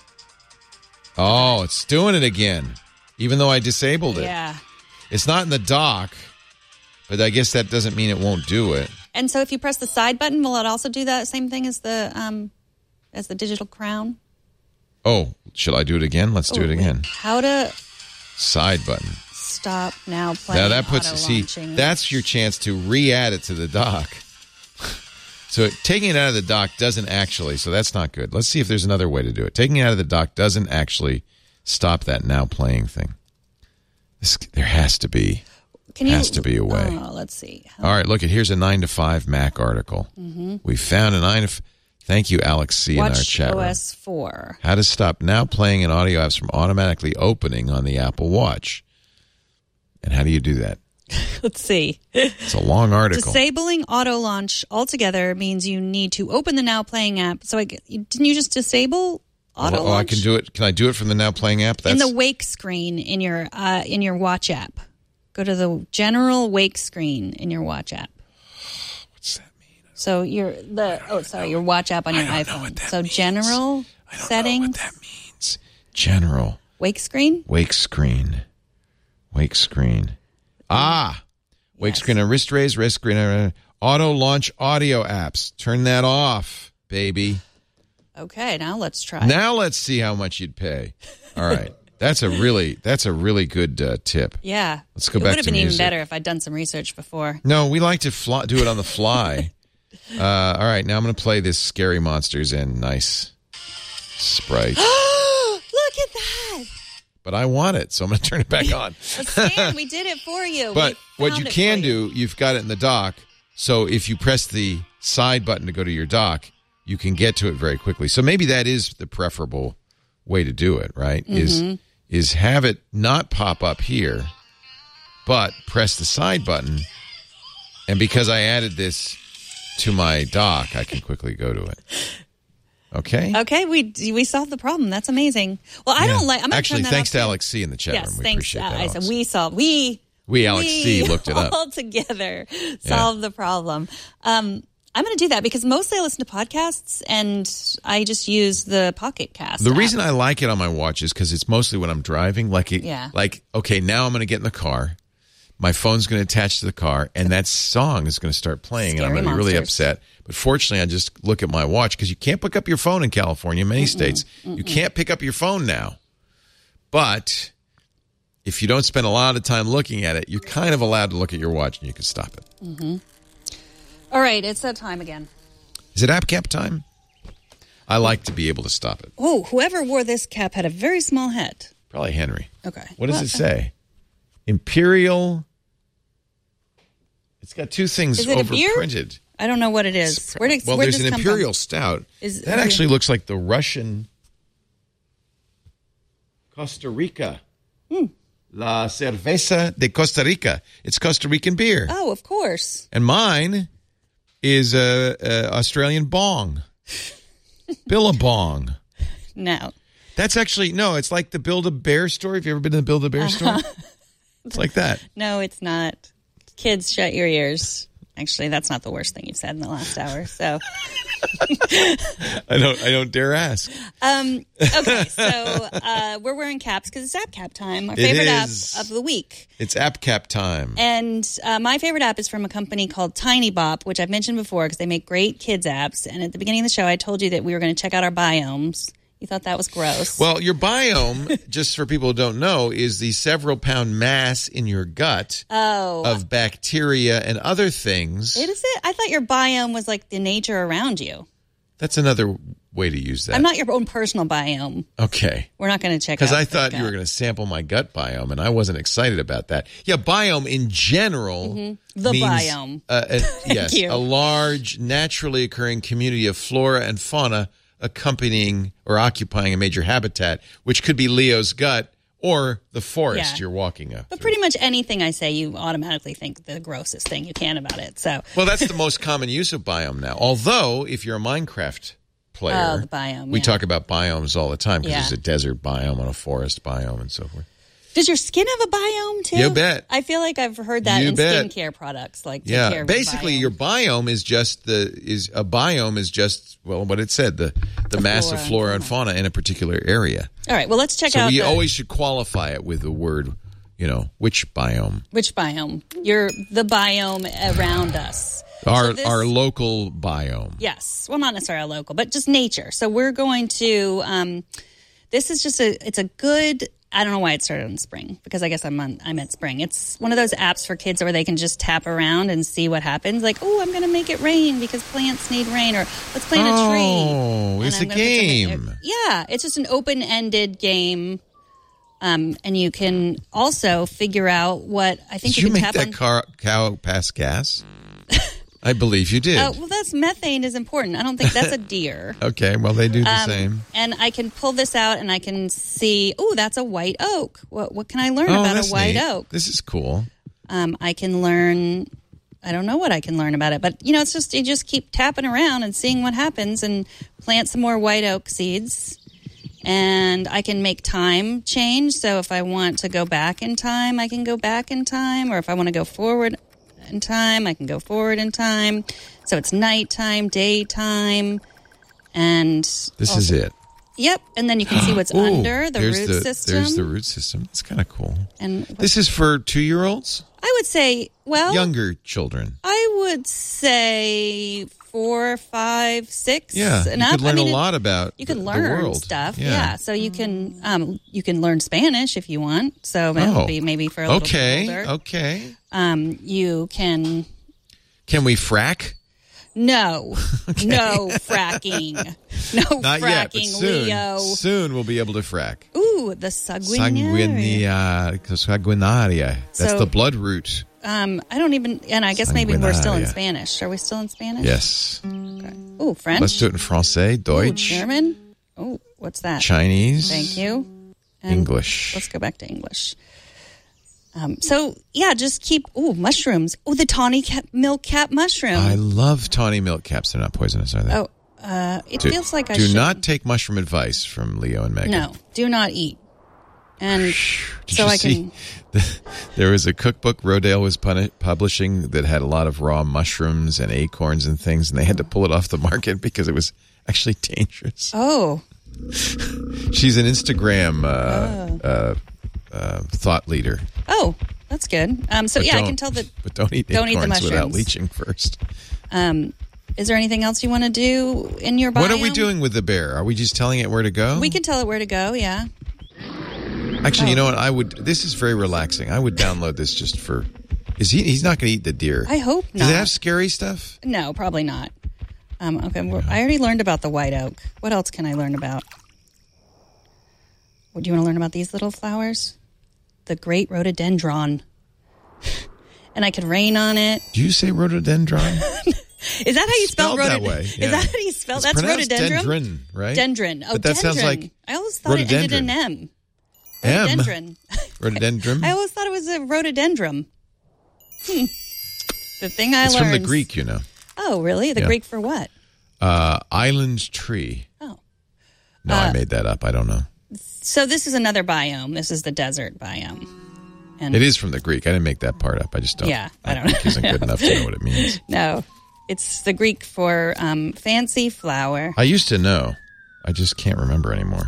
Oh, it's doing it again. Even though I disabled it. Yeah. It's not in the dock, but I guess that doesn't mean it won't do it. And so if you press the side button, will it also do that same thing as the um, as the digital crown? Oh, shall I do it again? Let's do Oh, it again. wait. How to Side button. stop now playing Now that puts, see, auto-launching. that's your chance to re-add it to the dock. So taking it out of the dock doesn't actually, so that's not good. Let's see if there's another way to do it. Taking it out of the dock doesn't actually stop that now playing thing. This, there has to be. Can you, has to be a way. Oh, let's see. All right, look, here's a nine to five Mac article. Mm-hmm. We found a nine to five. Thank you, Alex C. in our Watch chat O room. S four. How to stop now playing and audio apps from automatically opening on the Apple Watch. And how do you do that? Let's see. It's a long article. Disabling auto launch altogether means you need to open the Now Playing app. So I, didn't you just disable auto oh, launch? oh, I can do it. Can I do it from the Now Playing app? in the wake screen in your uh, in your watch app. Go to the general wake screen in your watch app. What's that mean? So your the oh sorry your watch app on your I don't know iPhone. what that So means. general I don't settings. know what that means. General. Wake screen. Wake screen. Wake screen. Ah. Wake Yes. screen and wrist raise, wrist screen. Uh, auto launch audio apps. Turn that off, baby. Okay, now let's try. Now let's see how much you'd pay. All right. That's a really that's a really good uh, tip. Yeah. Let's go it back would have to been even music. better if I'd done some research before. No, we like to fly, do it on the fly. uh, all right, now I'm going to play this Scary Monsters in nice sprite. Look at that. But I want it, so I'm going to turn it back on. But Stan, we did it for you. But We what found you it can for you. do, you've got it in the dock. So if you press the side button to go to your dock, you can get to it very quickly. So maybe that is the preferable way to do it, right? Mm-hmm. Is is have it not pop up here, but press the side button. And because I added this to my dock, I can quickly go to it. Okay? Okay, we we solved the problem. That's amazing. Well, I Yeah. don't like. I'm gonna Actually, turn that thanks off to too. Alex C in the chat Yes, room. We thanks. appreciate Uh, that. I said Alex. we solved. We We, Alex we C, looked it up. all together solved the problem. Um, I'm going to do that because mostly I listen to podcasts and I just use the Pocket Cast. The app. reason I like it on my watch is because it's mostly when I'm driving. Like, it, Yeah. like okay, now I'm going to get in the car. My phone's going to attach to the car, and that song is going to start playing, and I'm Scary going to be really Monsters. upset. But fortunately, I just look at my watch because you can't pick up your phone in California, in many states. You can't pick up your phone now. But if you don't spend a lot of time looking at it, you're kind of allowed to look at your watch, and you can stop it. All right, it's that time again. Is it app cap time? I like to be able to stop it. Oh, whoever wore this cap had a very small head. Probably Henry. Okay. What does Well, it say? Imperial. It's got two things Is it a beer? overprinted. I don't know what it is. Where did, well, where there's did an this come Imperial from? Stout. Is- that actually looks like the Russian Costa Rica. Hmm. La Cerveza de Costa Rica. It's Costa Rican beer. Oh, of course. And mine is a, a Australian bong. Billabong. No. That's actually, no, it's like the Build-A-Bear store. Have you ever been to the Build-A-Bear store? It's like that. No, it's not. Kids, shut your ears. Actually, that's not the worst thing you've said in the last hour. So, I don't I don't dare ask. um, okay, so uh, we're wearing caps because it's app cap time, our It favorite app is. of the week. It's app cap time. And uh, my favorite app is from a company called Tiny Bop, which I've mentioned before because they make great kids apps. And at the beginning of the show, I told you that we were going to check out our biomes. You thought that was gross. Well, your biome, just for people who don't know, is the several pound mass in your gut oh, of bacteria and other things. it is it? I thought your biome was like the nature around you. That's another way to use that. I'm not your own personal biome. Okay. We're not going to check out. Because I the thought you gut. were going to sample my gut biome, and I wasn't excited about that. Yeah, biome in general. Mm-hmm. The means, biome. Uh, a, yes, you. a large, naturally occurring community of flora and fauna accompanying or occupying a major habitat, which could be Leo's gut or the forest Yeah. you're walking up. But through. pretty much anything I say, you automatically think the grossest thing you can about it. So, Well, that's the most common use of biome now. Although, if you're a Minecraft player, Oh, the biome, we yeah. talk about biomes all the time because Yeah. there's a desert biome and a forest biome and so forth. does your skin have a biome too? You bet. I feel like I've heard that You in bet. skincare products. Like, take Yeah, care of basically, your, your biome. biome is just the is a biome is just well, what it said the the, mass flora of and flora and fauna in a particular area. All right. Well, let's check So out we the, always should qualify it with the word, you know, which biome. which biome. You're the biome around us. Our So this- our local biome. Yes. Well, not necessarily local, but just nature. So we're going to. Um, this is just a. It's a good. I don't know why it started in spring because I guess I'm on. I'm at spring. It's one of those apps for kids where they can just tap around and see what happens. Like, oh, I'm going to make it rain because plants need rain, or let's plant a tree. Oh, And it's I'm a gonna put something- game. Yeah, it's just an open-ended game. Um, and you can also figure out what I think Did you you can make tap that on. car, cow pass gas? I believe you did. Oh, well, that's methane is important. I don't think that's a deer. Okay, well, they do the Um, same. And I can pull this out and I can see, oh, that's a white oak. What what can I learn Oh, about that's a white neat. oak? This is cool. Um, I can learn, I don't know what I can learn about it, but, you know, it's just, you just keep tapping around and seeing what happens and plant some more white oak seeds. And I can make time change. So if I want to go back in time, I can go back in time. Or if I want to go forward in time, I can go forward in time. So it's nighttime, daytime, and This is it. Yep, and then you can see what's Ooh, under the there's root the, system. There's the root system. It's kind of cool. And what- This is for two-year-olds, I would say, well, younger children. I would say four, five, six. Yeah, and you up. could learn I mean, a it- lot about You can the, learn the world. stuff. Yeah. Yeah. so you can um, you can learn Spanish if you want. So that Oh. would be maybe for a little Okay. bit older. Okay. Um, you can Can we frack? no, no fracking, no Not fracking, yet, but soon. Leo. Soon we'll be able to frack. Ooh, the sanguinary. Sanguinea, sanguinaria. That's So- the blood root. Um, I don't even, and I guess maybe we're still in Sanguinaria. Spanish. Are we still in Spanish? Yes. Ooh, French. Let's do it in Francais, Ooh, Deutsch, German. Oh, what's that? Chinese, Thank you. And English. Let's go back to English. Um, so yeah, just keep. Ooh, mushrooms. Oh, the tawny cap, milk cap mushroom. I love tawny milk caps. They're not poisonous, are they? oh, uh, it do, feels like I do should. not take mushroom advice from Leo and Megan. No, do not eat. And Did so you I see can. there was a cookbook Rodale was puni- publishing that had a lot of raw mushrooms and acorns and things, and they had to pull it off the market because it was actually dangerous. Oh, She's an Instagram uh, uh, uh, thought leader. oh, that's good. Um, so But yeah, I don't- can tell that. But don't eat don't eat the acorns without mushrooms. leaching first. Um, is there anything else you want to do in your biome? What are we doing with the bear? Are we just telling it where to go? We can tell it where to go. Yeah. Actually, Oh. you know what? I would. This is very relaxing. I would download this just for. Is he? He's not going to eat the deer. I hope Does not. it have scary stuff? No, probably not. Um, okay, well, I already learned about the white oak. What else can I learn about? What, do you want to learn about these little flowers? The great rhododendron. And I could rain on it. Do you say rhododendron? Is that how you spell Spelled that rhododendron? way, yeah. Is that how you spell? It's That's pronounced rhododendron. dendron, right? Dendron. Oh, But that dendron. sounds like I always thought it ended in rhododendron. M. M. Rhododendron. Rhododendron. I always thought it was a rhododendron. Hmm. The thing I It's learned. from the Greek, you know. Oh, really? The Yeah. Greek for what? Uh, island tree. Oh. No, I made that up. I don't know. So this is another biome. This is the desert biome. And It is from the Greek. I didn't make that part up. I just don't. Yeah, I don't think know. isn't good enough to know what it means. No, it's the Greek for um, fancy flower. I used to know. I just can't remember anymore.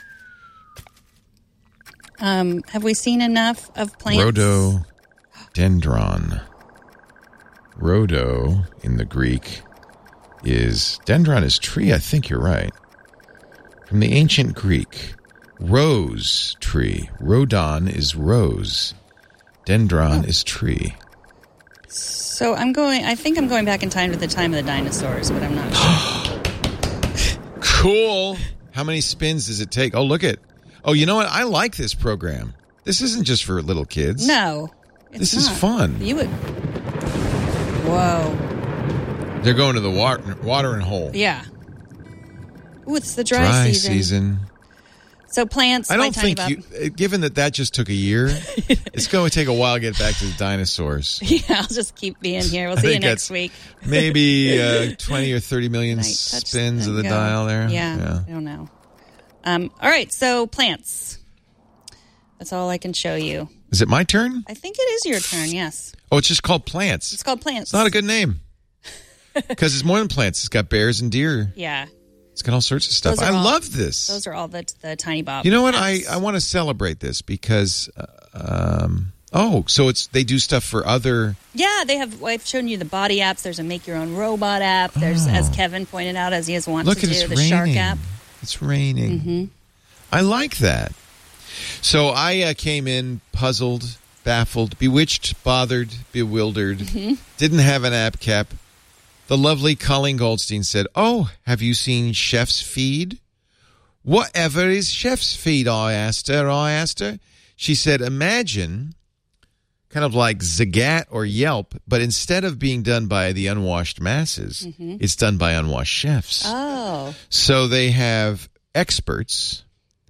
Um, have we seen enough of plants? Rhododendron. Rhodo in the Greek is dendron is tree. I think you're right. From the ancient Greek, rose tree. Rhodon is rose. Dendron is tree. So I'm going. I think I'm going back in time to the time of the dinosaurs, but I'm not sure. Cool. How many spins does it take? Oh, look at. Oh, you know what? I like this program. This isn't just for little kids. No, it's This is not. fun. You would. Whoa. They're going to the water, water and hole. Yeah. Ooh, it's the dry, Dry season. season. So plants. I by don't Tiny think Bob. you, given that that just took a year, it's going to take a while to get back to the dinosaurs. Yeah, I'll just keep being here. We'll I see you think next that's week. Maybe uh, twenty or thirty million Can I touch spins of the go? dial there. Yeah, yeah. I don't know. Um, all right, so plants. That's all I can show you. Is it my turn? I think it is your turn, yes. Oh, it's just called plants. It's called plants. It's not a good name. Because it's more than plants. It's got bears and deer. Yeah. It's got all sorts of stuff. Those are I all- love this. Those are all the, the Tiny Bob. You know what? I, plants. I want to celebrate this because, uh, um, oh, so it's they do stuff for other. Yeah, they have. I've shown you the body apps. There's a Make Your Own Robot app. There's, as Kevin pointed out, as he has wanted Look to at do, it's the raining. Shark app. It's raining. Mm-hmm. I like that. So I uh, came in puzzled, baffled, bewitched, bothered, bewildered. Mm-hmm. Didn't have an app cap. The lovely Colleen Goldstein said, "Oh, have you seen Chef's Feed?" "Whatever is Chef's Feed?" I asked her. I asked her. She said, "Imagine kind of like Zagat or Yelp, but instead of being done by the unwashed masses, Mm-hmm. it's done by unwashed chefs." Oh. So they have experts.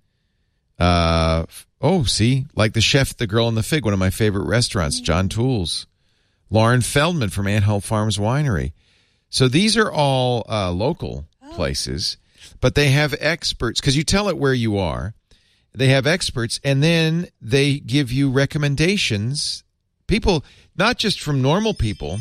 Uh, oh, see, like the chef, the girl in the fig, one of my favorite restaurants, John Tools. Lauren Feldman from Anthill Farms Winery. So these are all uh, local Oh. places, but they have experts because you tell it where you are. They have experts, and then they give you recommendations. People, not just from normal people.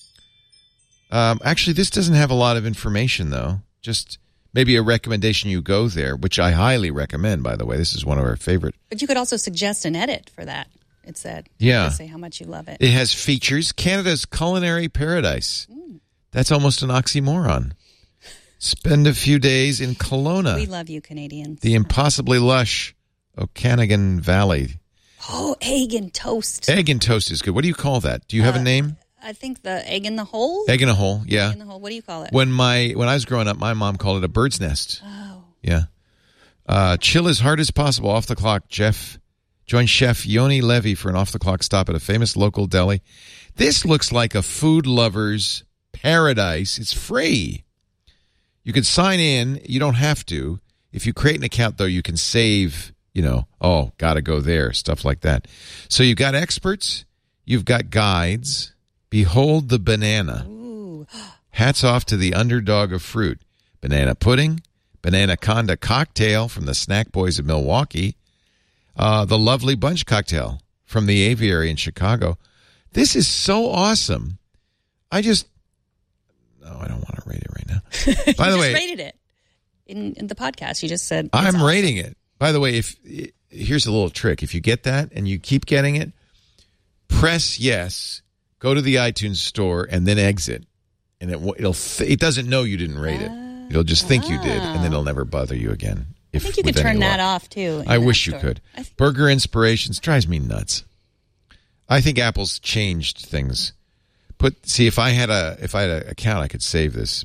Um, actually, this doesn't have a lot of information, though. Just maybe a recommendation you go there, which I highly recommend, by the way. This is one of our favorite. But you could also suggest an edit for that. It said. Yeah. You could say how much you love it. It has features. Canada's culinary paradise. That's almost an oxymoron. Spend a few days in Kelowna, We love you, Canadians. the impossibly lush Okanagan Valley. Oh, egg and toast. Egg and toast is good. What do you call that? Do you have a name? I think the egg in the hole. Egg in a hole, yeah. Egg in the hole. What do you call it? When my when I was growing up, my mom called it a bird's nest. Oh. Yeah. Uh, chill as hard as possible off the clock. Jeff, join Chef Yoni Levy for an off the clock stop at a famous local deli. This looks like a food lover's paradise. It's free. You can sign in. You don't have to. If you create an account, though, you can save, you know, oh, got to go there, stuff like that. So you've got experts. You've got guides. Behold the banana. Ooh. Hats off to the underdog of fruit. Banana pudding, banana conda cocktail from the Snack Boys of Milwaukee, uh, the lovely bunch cocktail from the Aviary in Chicago. This is so awesome. I just, no, I don't want to rate it right now. By the you way, just rated it in, in the podcast. You just said it's I'm awesome. rating it. By the way, if here's a little trick. If you get that and you keep getting it, press yes, go to the iTunes store, and then exit. And it it'll th- it doesn't know you didn't rate it. It'll just think you did, and then it'll never bother you again. I If, think you could with any turn that luck. off too. in I the wish App you Store. could. I think- Burger Inspirations drives me nuts. I think Apple's changed things. Put see if I had a if I had an account, I could save this.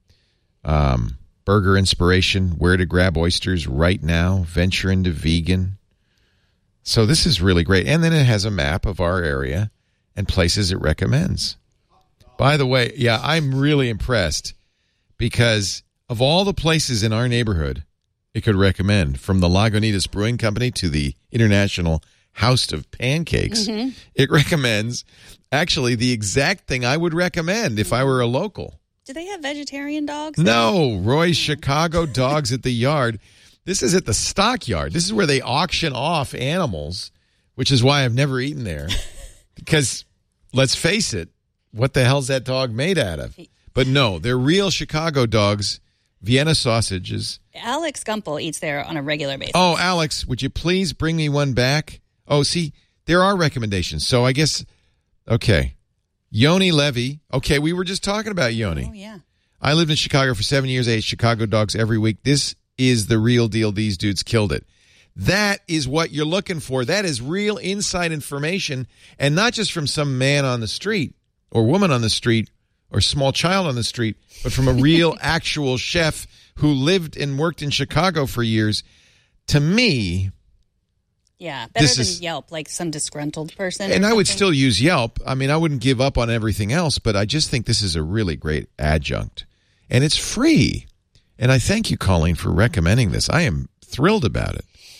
Um, Burger Inspiration, where to grab oysters right now, venture into vegan. So this is really great, and then it has a map of our area and places it recommends. By the way, yeah, I'm really impressed because of all the places in our neighborhood it could recommend, from the Lagunitas Brewing Company to the International House of Pancakes, Mm-hmm. it recommends actually the exact thing I would recommend if I were a local. Do they have vegetarian dogs? No, Roy's Chicago Dogs at the Yard. This is at the stockyard. This is where they auction off animals, which is why I've never eaten there. Because, let's face it, what the hell's that dog made out of? But no, they're real Chicago dogs, Vienna sausages. Alex Gumpel eats there on a regular basis. Oh, Alex, would you please bring me one back? Oh, see, there are recommendations. So I guess, okay. Yoni Levy. Okay, we were just talking about Yoni. Oh, yeah. I lived in Chicago for seven years. I ate Chicago dogs every week. This is the real deal. These dudes killed it. That is what you're looking for. That is real inside information, and not just from some man on the street or woman on the street or small child on the street, but from a real actual chef who lived and worked in Chicago for years. To me, Yeah, better This than is- Yelp, like some disgruntled person. and or I would something. still use Yelp. I mean, I wouldn't give up on everything else, but I just think this is a really great adjunct. And it's free. And I thank you, Colleen, for recommending this. I am thrilled about it.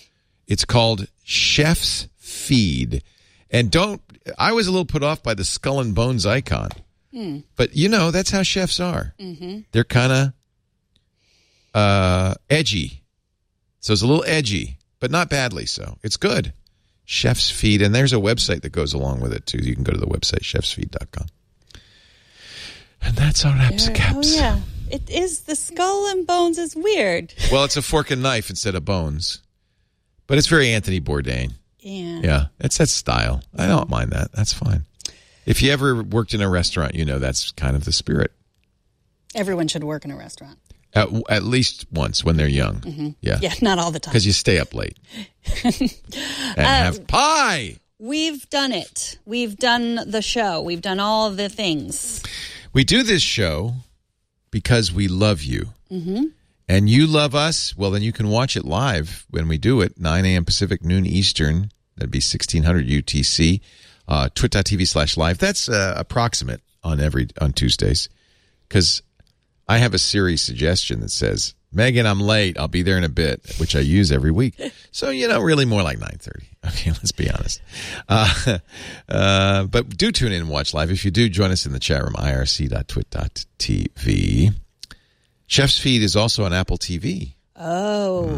It's called Chef's Feed. And don't, I was a little put off by the skull and bones icon. Mm. But, you know, that's how chefs are. Mm-hmm. They're kind of uh, edgy. So it's a little edgy, but not badly so. It's good. Chef's Feed. And there's a website that goes along with it, too. You can go to the website, chefs feed dot com. And that's our Apps Caps. Oh, yeah. It is, the skull and bones is weird. Well, it's a fork and knife instead of bones. But it's very Anthony Bourdain. Yeah. Yeah, it's that style. I don't mind that. That's fine. If you ever worked in a restaurant, you know that's kind of the spirit. Everyone should work in a restaurant. At, at least once when they're young. Mm-hmm. Yeah. Yeah, not all the time. Because you stay up late. and uh, have pie. We've done it. We've done the show. We've done all of the things. We do this show because we love you. Mm-hmm. And you love us. Well, then you can watch it live when we do it, nine a.m. Pacific, noon Eastern. That'd be sixteen hundred U T C. Uh, twit.tv slash live. That's uh, approximate on every on Tuesdays. Because I have a Siri suggestion that says, Megan, I'm late. I'll be there in a bit, which I use every week. So, you know, really more like nine thirty. Okay, let's be honest. Uh, uh, but do tune in and watch live. If you do, join us in the chat room, I R C dot twit dot t v. Chef's Feed is also on Apple T V. Oh.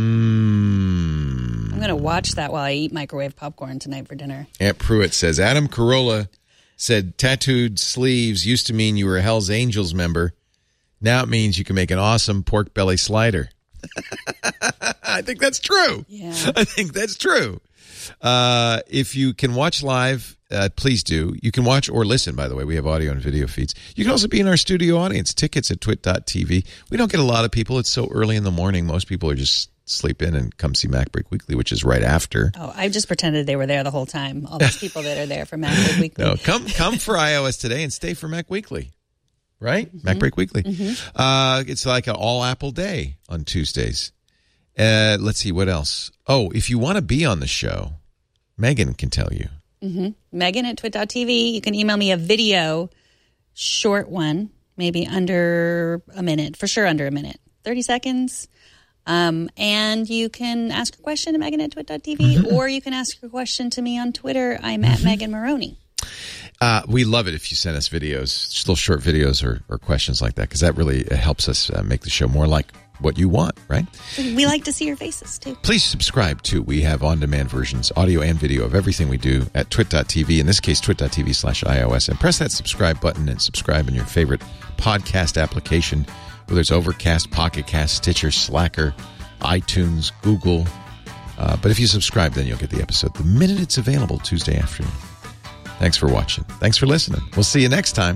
Mm. I'm going to watch that while I eat microwave popcorn tonight for dinner. Aunt Pruitt says, Adam Carolla said tattooed sleeves used to mean you were a Hell's Angels member. Now it means you can make an awesome pork belly slider. I think that's true. Yeah. I think that's true. Uh, if you can watch live, uh, please do. You can watch or listen, by the way. We have audio and video feeds. You can also be in our studio audience. Tickets at twit dot t v. We don't get a lot of people. It's so early in the morning. Most people are just sleep in and come see MacBreak Weekly, which is right after. Oh, I just pretended they were there the whole time. All those people that are there for MacBreak Weekly. No, come come for iOS Today and stay for Mac Weekly. Right? Mm-hmm. MacBreak Weekly. Mm-hmm. Uh, it's like an all Apple day on Tuesdays. Uh, let's see, what else? Oh, if you want to be on the show, Megan can tell you. Mm-hmm. Megan at twit dot t v. You can email me a video, short one, maybe under a minute, for sure under a minute, thirty seconds. Um, and you can ask a question to Megan at twit dot t v, mm-hmm. or you can ask a question to me on Twitter. I'm at mm-hmm. Megan Maroney. Uh, we love it if you send us videos, little short videos or, or questions like that, because that really helps us uh, make the show more like what you want, right? We like to see your faces, too. Please subscribe, too. We have on-demand versions, audio and video, of everything we do at twit dot t v, in this case, twit dot t v slash iOS. And press that subscribe button and subscribe in your favorite podcast application, whether it's Overcast, Pocket Cast, Stitcher, Slacker, iTunes, Google. Uh, but if you subscribe, then you'll get the episode the minute it's available Tuesday afternoon. Thanks for watching. Thanks for listening. We'll see you next time.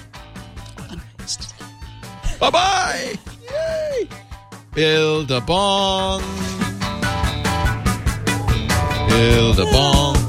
Bye-bye! Yay! Build a bong. Build a bong.